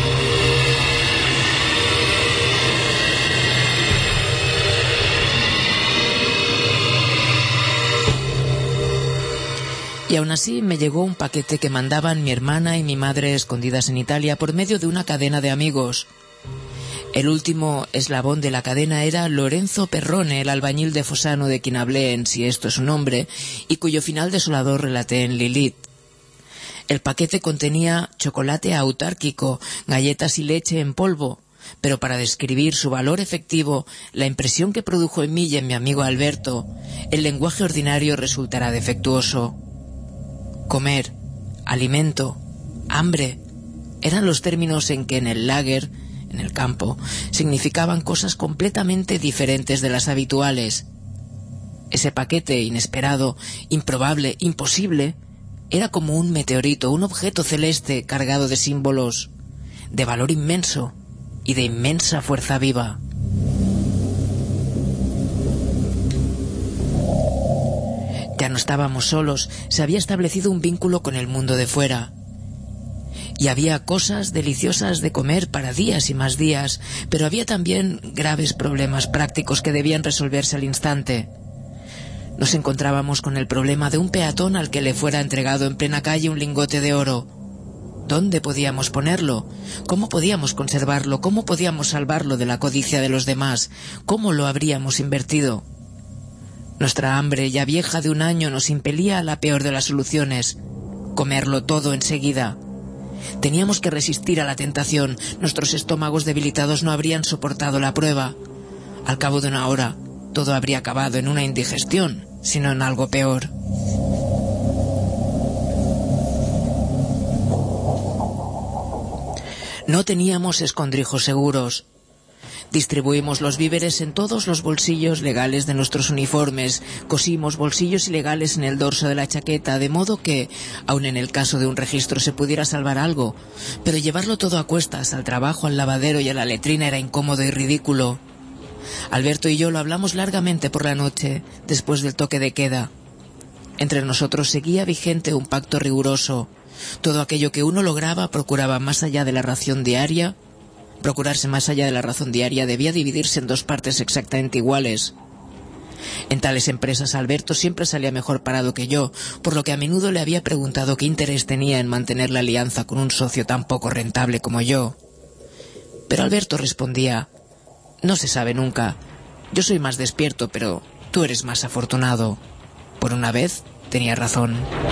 Y aún así me llegó un paquete que mandaban mi hermana y mi madre escondidas en Italia por medio de una cadena de amigos. El último eslabón de la cadena era Lorenzo Perrone, el albañil de Fossano de quien hablé en Si esto es su nombre, y cuyo final desolador relaté en Lilith. El paquete contenía chocolate autárquico, galletas y leche en polvo, pero para describir su valor efectivo, la impresión que produjo en mí y en mi amigo Alberto, el lenguaje ordinario resultará defectuoso. Comer, alimento, hambre, eran los términos en que en el lager, en el campo, significaban cosas completamente diferentes de las habituales. Ese paquete inesperado, improbable, imposible, era como un meteorito, un objeto celeste cargado de símbolos, de valor inmenso y de inmensa fuerza viva. Ya no estábamos solos, se había establecido un vínculo con el mundo de fuera. Y había cosas deliciosas de comer para días y más días, pero había también graves problemas prácticos que debían resolverse al instante. Nos encontrábamos con el problema de un peatón al que le fuera entregado en plena calle un lingote de oro. ¿Dónde podíamos ponerlo? ¿Cómo podíamos conservarlo? ¿Cómo podíamos salvarlo de la codicia de los demás? ¿Cómo lo habríamos invertido? Nuestra hambre, ya vieja de un año, nos impelía a la peor de las soluciones: comerlo todo enseguida. Teníamos que resistir a la tentación. Nuestros estómagos debilitados no habrían soportado la prueba. Al cabo de una hora, todo habría acabado en una indigestión, sino en algo peor. No teníamos escondrijos seguros. Distribuimos los víveres en todos los bolsillos legales de nuestros uniformes, cosimos bolsillos ilegales en el dorso de la chaqueta, de modo que, aun en el caso de un registro, se pudiera salvar algo, pero llevarlo todo a cuestas, al trabajo, al lavadero y a la letrina era incómodo y ridículo. Alberto y yo lo hablamos largamente por la noche, después del toque de queda. Entre nosotros seguía vigente un pacto riguroso. Todo aquello que uno lograba procuraba más allá de la ración diaria. Procurarse más allá de la razón diaria debía dividirse en dos partes exactamente iguales. En tales empresas Alberto siempre salía mejor parado que yo, por lo que a menudo le había preguntado qué interés tenía en mantener la alianza con un socio tan poco rentable como yo. Pero Alberto respondía: no se sabe nunca. Yo soy más despierto, pero tú eres más afortunado. Por una vez tenía razón.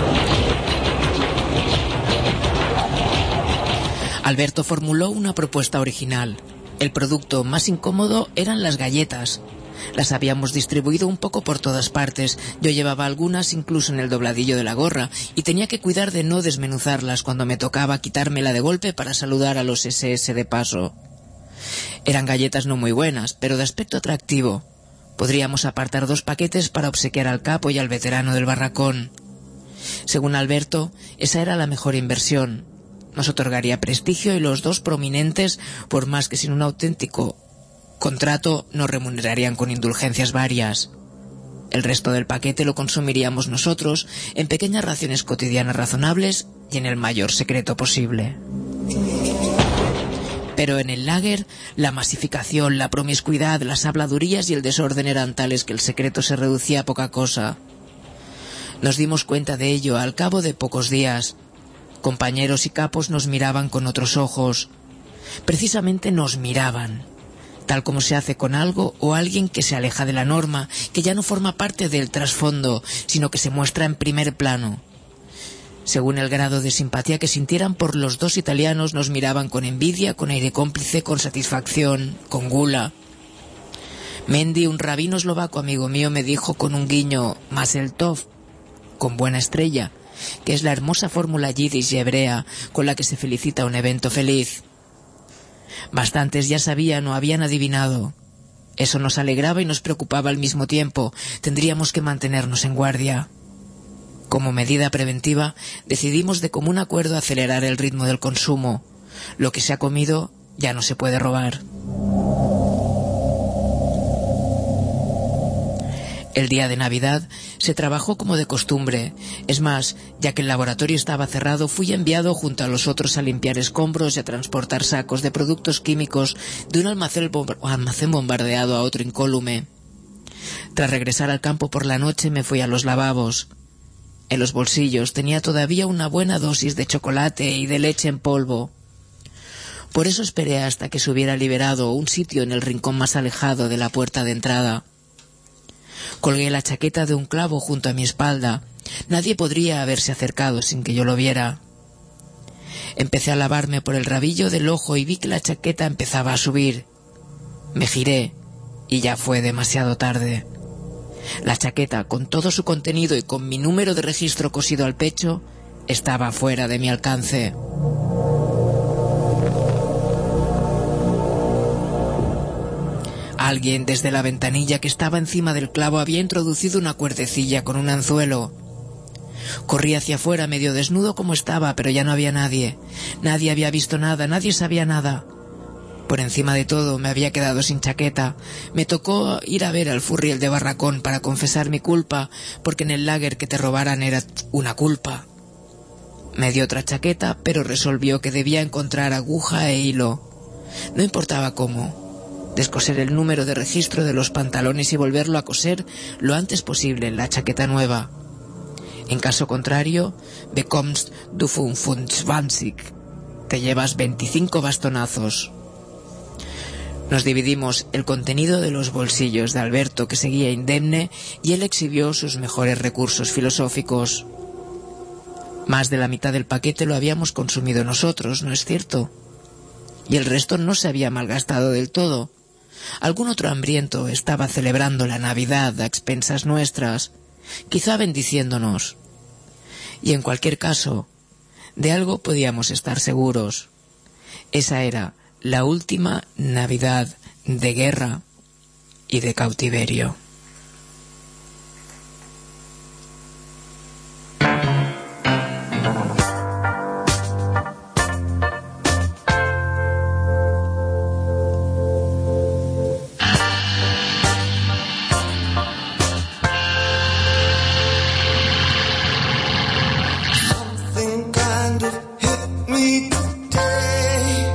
Alberto formuló una propuesta original. El producto más incómodo eran las galletas. Las habíamos distribuido un poco por todas partes. Yo llevaba algunas incluso en el dobladillo de la gorra y tenía que cuidar de no desmenuzarlas cuando me tocaba quitármela de golpe para saludar a los ese ese de paso. Eran galletas no muy buenas, pero de aspecto atractivo. Podríamos apartar dos paquetes para obsequiar al capo y al veterano del barracón. Según Alberto, esa era la mejor inversión. Nos otorgaría prestigio y los dos prominentes, por más que sin un auténtico contrato, nos remunerarían con indulgencias varias. El resto del paquete lo consumiríamos nosotros en pequeñas raciones cotidianas razonables y en el mayor secreto posible. Pero en el lager, la masificación, la promiscuidad, las habladurías y el desorden eran tales que el secreto se reducía a poca cosa. Nos dimos cuenta de ello al cabo de pocos días. Compañeros y capos nos miraban con otros ojos. Precisamente nos miraban, tal como se hace con algo o alguien que se aleja de la norma, que ya no forma parte del trasfondo, sino que se muestra en primer plano. Según el grado de simpatía que sintieran por los dos italianos, nos miraban con envidia, con aire cómplice, con satisfacción, con gula. Mendy, un rabino eslovaco amigo mío, me dijo con un guiño, Mazel Tov, con buena estrella, que es la hermosa fórmula yiddish y hebrea con la que se felicita un evento feliz. Bastantes ya sabían o habían adivinado. Eso nos alegraba y nos preocupaba al mismo tiempo. Tendríamos que mantenernos en guardia. Como medida preventiva, decidimos de común acuerdo acelerar el ritmo del consumo. Lo que se ha comido ya no se puede robar. El día de Navidad se trabajó como de costumbre. Es más, ya que el laboratorio estaba cerrado, fui enviado junto a los otros a limpiar escombros y a transportar sacos de productos químicos de un almacén, bomba- almacén bombardeado a otro incólume. Tras regresar al campo por la noche me fui a los lavabos. En los bolsillos tenía todavía una buena dosis de chocolate y de leche en polvo. Por eso esperé hasta que se hubiera liberado un sitio en el rincón más alejado de la puerta de entrada. Colgué la chaqueta de un clavo junto a mi espalda. Nadie podría haberse acercado sin que yo lo viera. Empecé a lavarme por el rabillo del ojo y vi que la chaqueta empezaba a subir. Me giré y ya fue demasiado tarde. La chaqueta, con todo su contenido y con mi número de registro cosido al pecho, estaba fuera de mi alcance. Alguien desde la ventanilla que estaba encima del clavo había introducido una cuerdecilla con un anzuelo. Corrí hacia afuera medio desnudo como estaba, pero ya no había nadie. Nadie había visto nada, nadie sabía nada. Por encima de todo, me había quedado sin chaqueta. Me tocó ir a ver al Furriel de Barracón para confesar mi culpa, porque en el lager que te robaran era una culpa. Me dio otra chaqueta, pero resolvió que debía encontrar aguja e hilo. No importaba cómo. Descoser el número de registro de los pantalones y volverlo a coser lo antes posible en la chaqueta nueva. En caso contrario, bekommst du fünfundzwanzig. Te llevas veinticinco bastonazos. Nos dividimos el contenido de los bolsillos de Alberto, que seguía indemne, y él exhibió sus mejores recursos filosóficos. Más de la mitad del paquete lo habíamos consumido nosotros, ¿no es cierto? Y el resto no se había malgastado del todo. Algún otro hambriento estaba celebrando la Navidad a expensas nuestras, quizá bendiciéndonos. Y en cualquier caso, de algo podíamos estar seguros. Esa era la última Navidad de guerra y de cautiverio.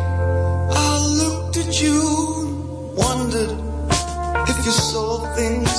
If you're so thin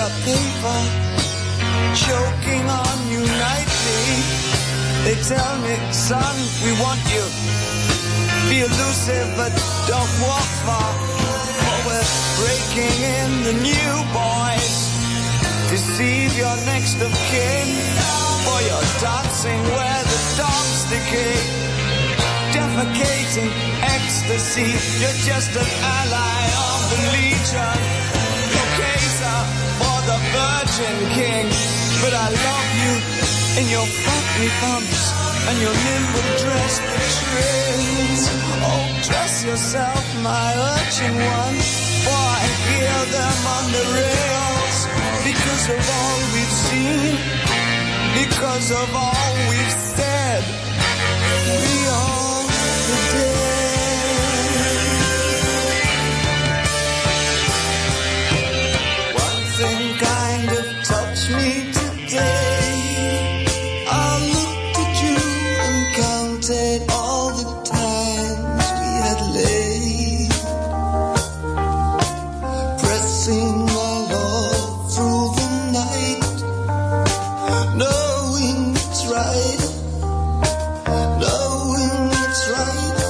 the paper, choking on you nightly. They tell me, son, we want you. Be elusive, but don't walk far. For we're breaking in the new boys. Deceive your next of kin. For you're dancing where the dogs decay. Defecating ecstasy. You're just an ally of the Legion. Okay, sir, for the Virgin King. But I love you in your funky pumps and your nimble dress betrays. Oh, dress yourself, my urchin one, for I hear them on the rails. Because of all we've seen, because of all we've said, we are the dead. One thing kind of touched me today. I looked at you and counted all the times we had laid, pressing our love through the night, knowing it's right, knowing it's right.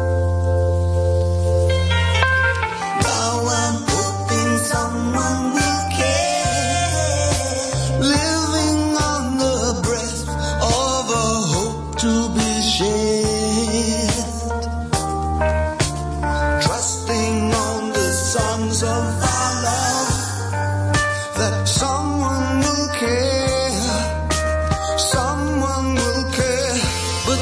Now I'm hoping someone will care, living on the breath of a hope to be shared, trusting on the songs of our love, that someone will care, someone will care. But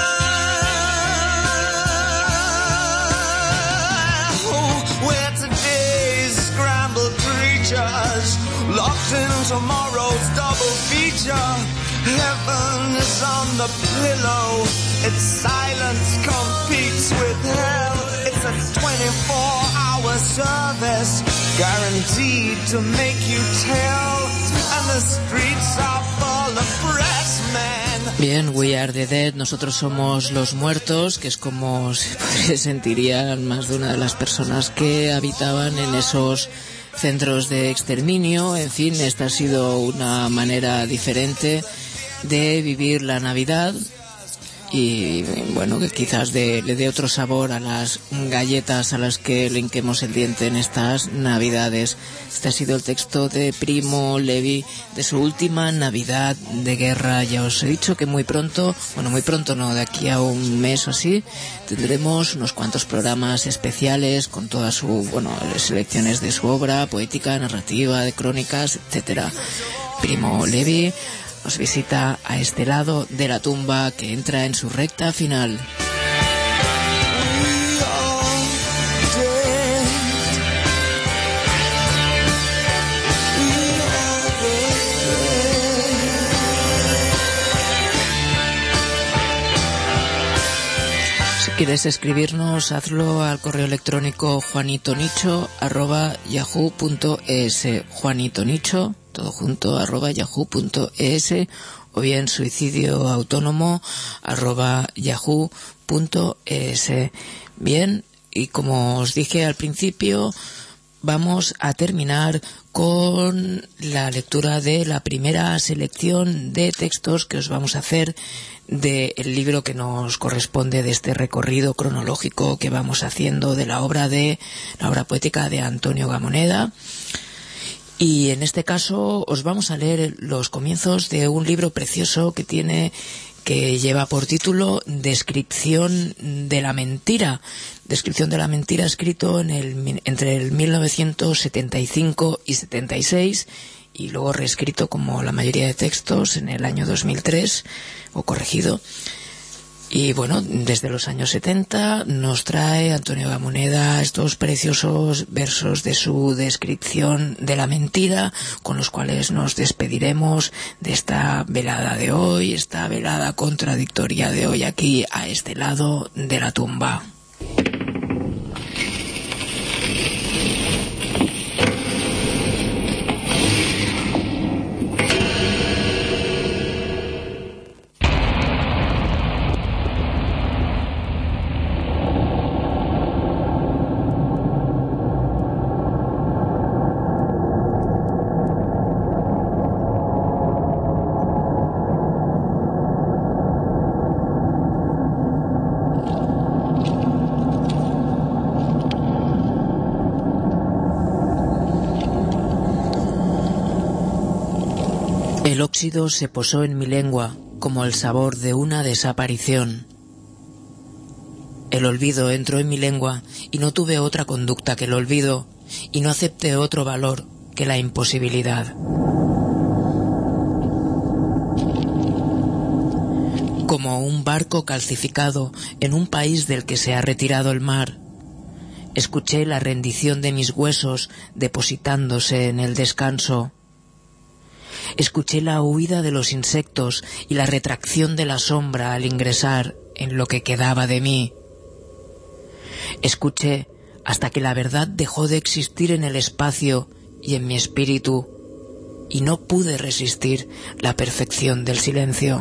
now, we're today's scrambled creatures, locked in tomorrow's double feature. Heaven is on the pillow, its silence competes with hell. It's a twenty-four hour service, guaranteed to make you tell. And the streets are full of press men. Bien, We Are the Dead, nosotros somos los muertos, que es como se sentirían más de una de las personas que habitaban en esos centros de exterminio. En fin, esta ha sido una manera diferente de vivir la Navidad y bueno, que quizás de, le dé otro sabor a las galletas a las que le hinquemos el diente en estas Navidades. Este ha sido el texto de Primo Levi de su última Navidad de guerra. Ya os he dicho que muy pronto, bueno, muy pronto no, de aquí a un mes o así, tendremos unos cuantos programas especiales con todas su, bueno, selecciones de su obra poética, narrativa, de crónicas, etcétera. Primo Levi nos visita a este lado de la tumba que entra en su recta final. Si quieres escribirnos, hazlo al correo electrónico juanitonicho arroba yahoo punto es, juanitonicho todo junto arroba yahoo punto es, o bien suicidio autónomo arroba yahoo punto es. Bien, y como os dije al principio, vamos a terminar con la lectura de la primera selección de textos que os vamos a hacer del libro que nos corresponde de este recorrido cronológico que vamos haciendo de la obra de la obra poética de Antonio Gamoneda. Y en este caso os vamos a leer los comienzos de un libro precioso que tiene, que lleva por título Descripción de la mentira. Descripción de la mentira, escrito en el, entre el mil novecientos setenta y cinco y setenta y seis, y luego reescrito como la mayoría de textos en el año dos mil tres, o corregido. Y bueno, desde los años setenta nos trae Antonio Gamoneda estos preciosos versos de su descripción de la mentira, con los cuales nos despediremos de esta velada de hoy, esta velada contradictoria de hoy aquí a este lado de la tumba. El óxido se posó en mi lengua como el sabor de una desaparición. El olvido entró en mi lengua y no tuve otra conducta que el olvido, y no acepté otro valor que la imposibilidad. Como un barco calcificado en un país del que se ha retirado el mar, escuché la rendición de mis huesos depositándose en el descanso. Escuché la huida de los insectos y la retracción de la sombra al ingresar en lo que quedaba de mí. Escuché hasta que la verdad dejó de existir en el espacio y en mi espíritu, y no pude resistir la perfección del silencio.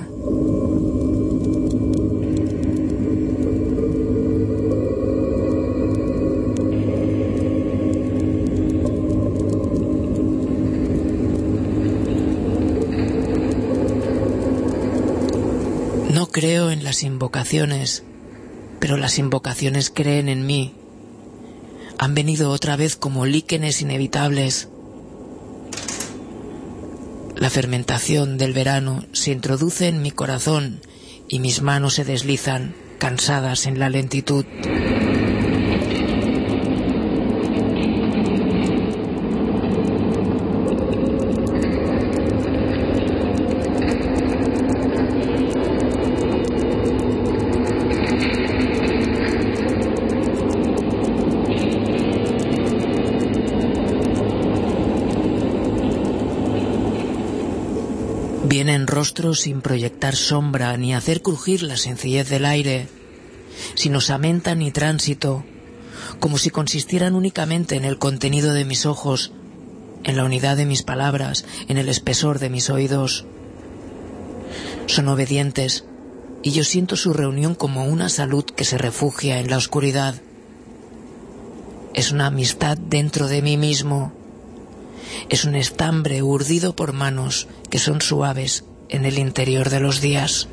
No creo en las invocaciones, pero las invocaciones creen en mí. Han venido otra vez como líquenes inevitables. La fermentación del verano se introduce en mi corazón y mis manos se deslizan, cansadas en la lentitud. Vienen rostros sin proyectar sombra ni hacer crujir la sencillez del aire, sin osamenta ni tránsito, como si consistieran únicamente en el contenido de mis ojos, en la unidad de mis palabras, en el espesor de mis oídos. Son obedientes, y yo siento su reunión como una salud que se refugia en la oscuridad. Es una amistad dentro de mí mismo. Es un estambre urdido por manos que son suaves en el interior de los días.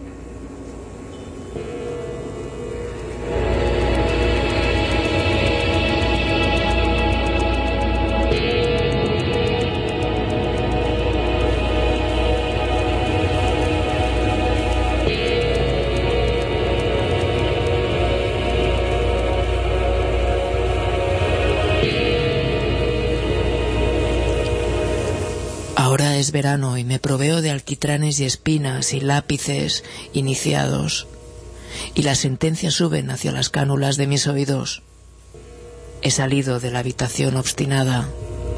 Ahora es verano y me proveo de alquitranes y espinas y lápices iniciados, y las sentencias suben hacia las cánulas de mis oídos. He salido de la habitación obstinada.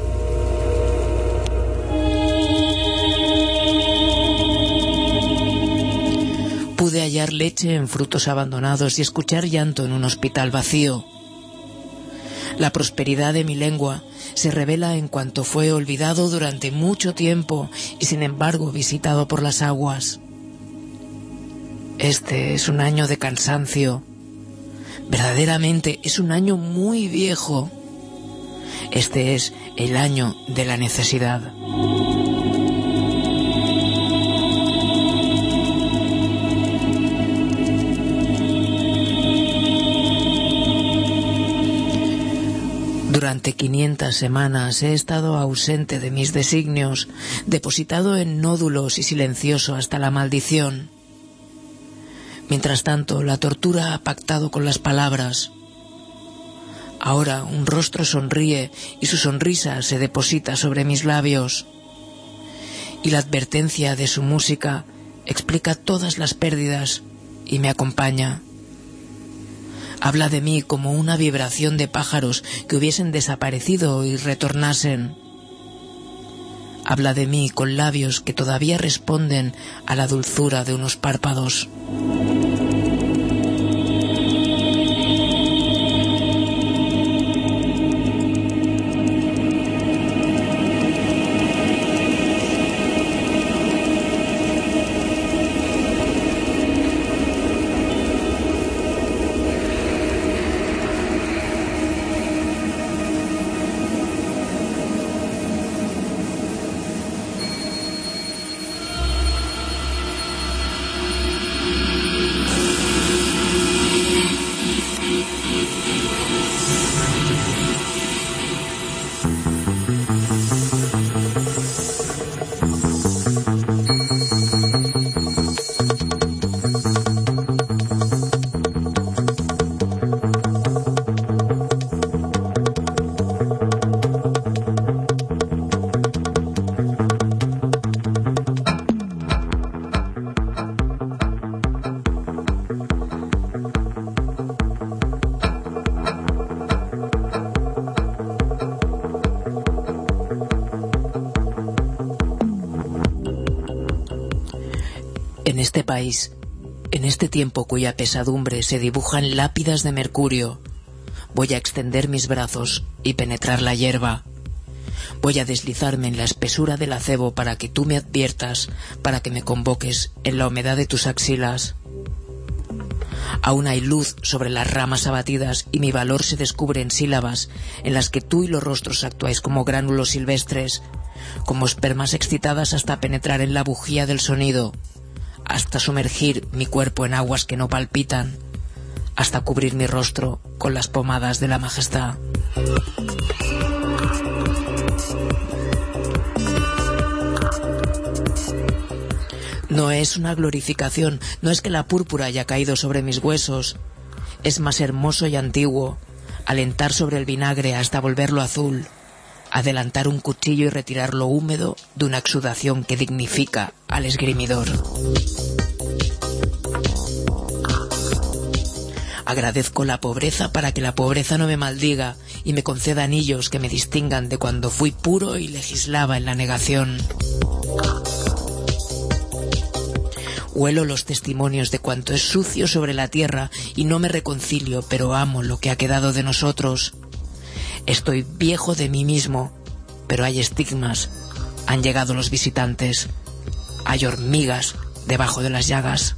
Pude hallar leche en frutos abandonados y escuchar llanto en un hospital vacío. La prosperidad de mi lengua se revela en cuanto fue olvidado durante mucho tiempo y sin embargo visitado por las aguas. Este es un año de cansancio. Verdaderamente es un año muy viejo. Este es el año de la necesidad. Durante quinientas semanas he estado ausente de mis designios, depositado en nódulos y silencioso hasta la maldición. Mientras tanto, la tortura ha pactado con las palabras. Ahora un rostro sonríe y su sonrisa se deposita sobre mis labios. Y la advertencia de su música explica todas las pérdidas y me acompaña. Habla de mí como una vibración de pájaros que hubiesen desaparecido y retornasen. Habla de mí con labios que todavía responden a la dulzura de unos párpados. En este país, en este tiempo cuya pesadumbre se dibujan lápidas de mercurio, voy a extender mis brazos y penetrar la hierba. Voy a deslizarme en la espesura del acebo para que tú me adviertas, para que me convoques en la humedad de tus axilas. Aún hay luz sobre las ramas abatidas y mi valor se descubre en sílabas en las que tú y los rostros actuáis como gránulos silvestres, como espermas excitadas hasta penetrar en la bujía del sonido, hasta sumergir mi cuerpo en aguas que no palpitan, hasta cubrir mi rostro con las pomadas de la majestad. No es una glorificación, no es que la púrpura haya caído sobre mis huesos. Es más hermoso y antiguo, alentar sobre el vinagre hasta volverlo azul, adelantar un cuchillo y retirarlo húmedo de una exudación que dignifica al esgrimidor. Agradezco la pobreza para que la pobreza no me maldiga y me conceda anillos que me distingan de cuando fui puro y legislaba en la negación. Huelo los testimonios de cuanto es sucio sobre la tierra y no me reconcilio, pero amo lo que ha quedado de nosotros. Estoy viejo de mí mismo, pero hay estigmas. Han llegado los visitantes. Hay hormigas debajo de las llagas.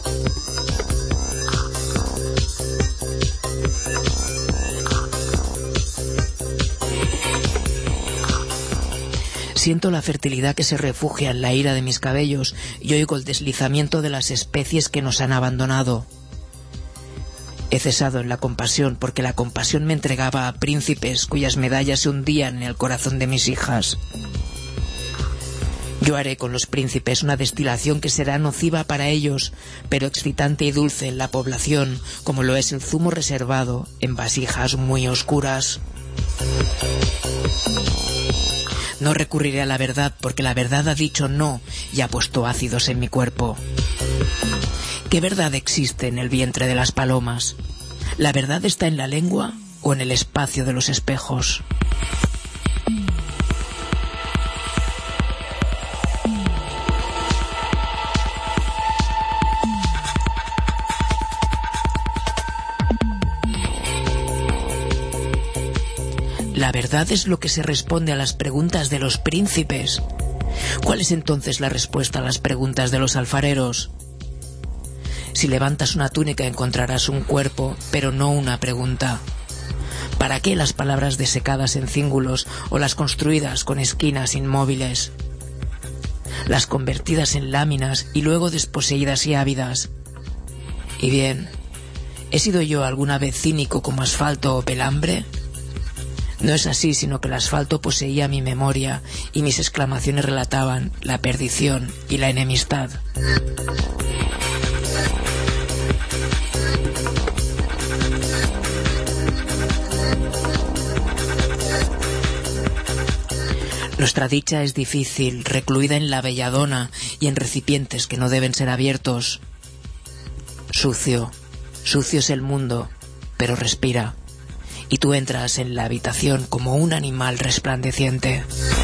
Siento la fertilidad que se refugia en la ira de mis cabellos y oigo el deslizamiento de las especies que nos han abandonado. He cesado en la compasión porque la compasión me entregaba a príncipes cuyas medallas se hundían en el corazón de mis hijas. Yo haré con los príncipes una destilación que será nociva para ellos, pero excitante y dulce en la población, como lo es el zumo reservado en vasijas muy oscuras. No recurriré a la verdad porque la verdad ha dicho no y ha puesto ácidos en mi cuerpo. ¿Qué verdad existe en el vientre de las palomas? ¿La verdad está en la lengua o en el espacio de los espejos? La verdad es lo que se responde a las preguntas de los príncipes. ¿Cuál es entonces la respuesta a las preguntas de los alfareros? Si levantas una túnica encontrarás un cuerpo, pero no una pregunta. ¿Para qué las palabras desecadas en cíngulos o las construidas con esquinas inmóviles? Las convertidas en láminas y luego desposeídas y ávidas. Y bien, ¿he sido yo alguna vez cínico como asfalto o pelambre? No es así, sino que el asfalto poseía mi memoria y mis exclamaciones relataban la perdición y la enemistad. Nuestra dicha es difícil, recluida en la belladona y en recipientes que no deben ser abiertos. Sucio, sucio es el mundo, pero respira. Y tú entras en la habitación como un animal resplandeciente.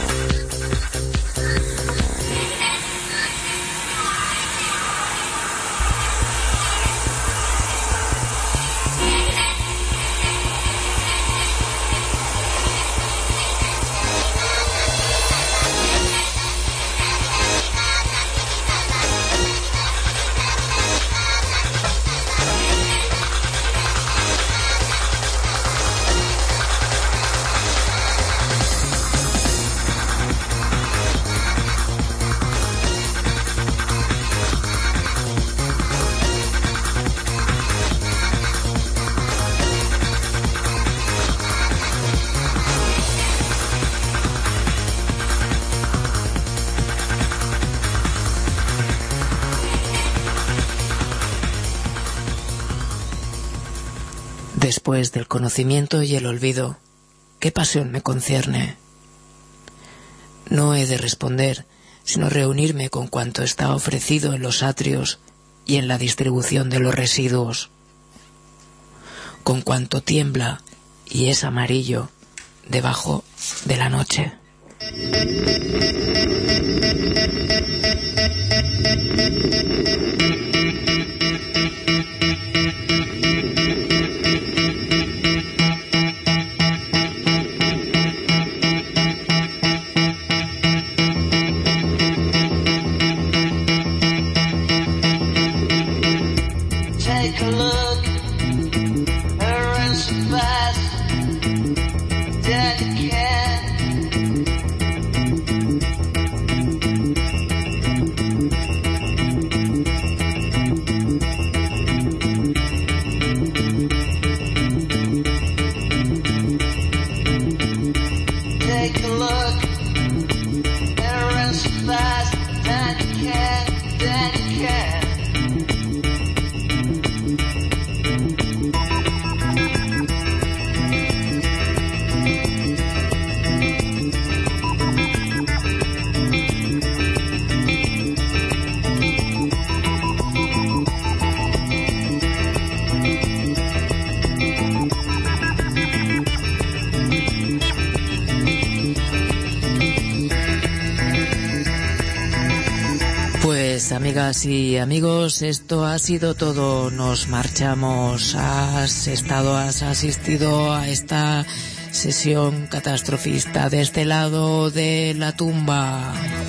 Después del conocimiento y el olvido, ¿qué pasión me concierne? No he de responder, sino reunirme con cuanto está ofrecido en los atrios y en la distribución de los residuos, con cuanto tiembla y es amarillo debajo de la noche. Pues amigas y amigos, esto ha sido todo. Nos marchamos. Has estado, has asistido a esta sesión catastrofista de este lado de la tumba.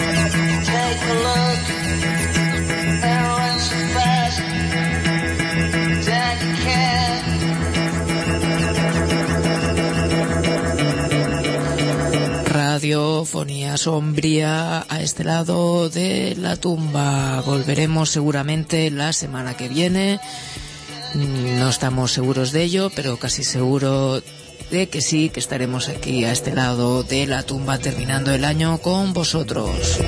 Radiofonía sombría a este lado de la tumba. Volveremos seguramente la semana que viene. No estamos seguros de ello, pero casi seguro de que sí, que estaremos aquí a este lado de la tumba terminando el año con vosotros.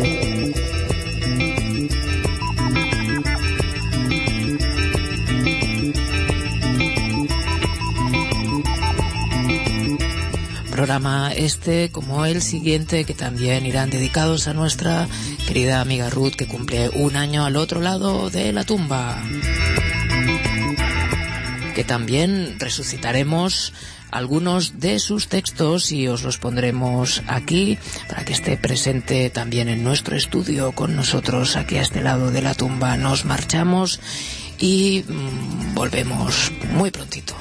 Programa este como el siguiente, que también irán dedicados a nuestra querida amiga Ruth, que cumple un año al otro lado de la tumba. Que también resucitaremos algunos de sus textos y os los pondremos aquí para que esté presente también en nuestro estudio con nosotros aquí a este lado de la tumba. Nos marchamos y mmm, volvemos muy prontito.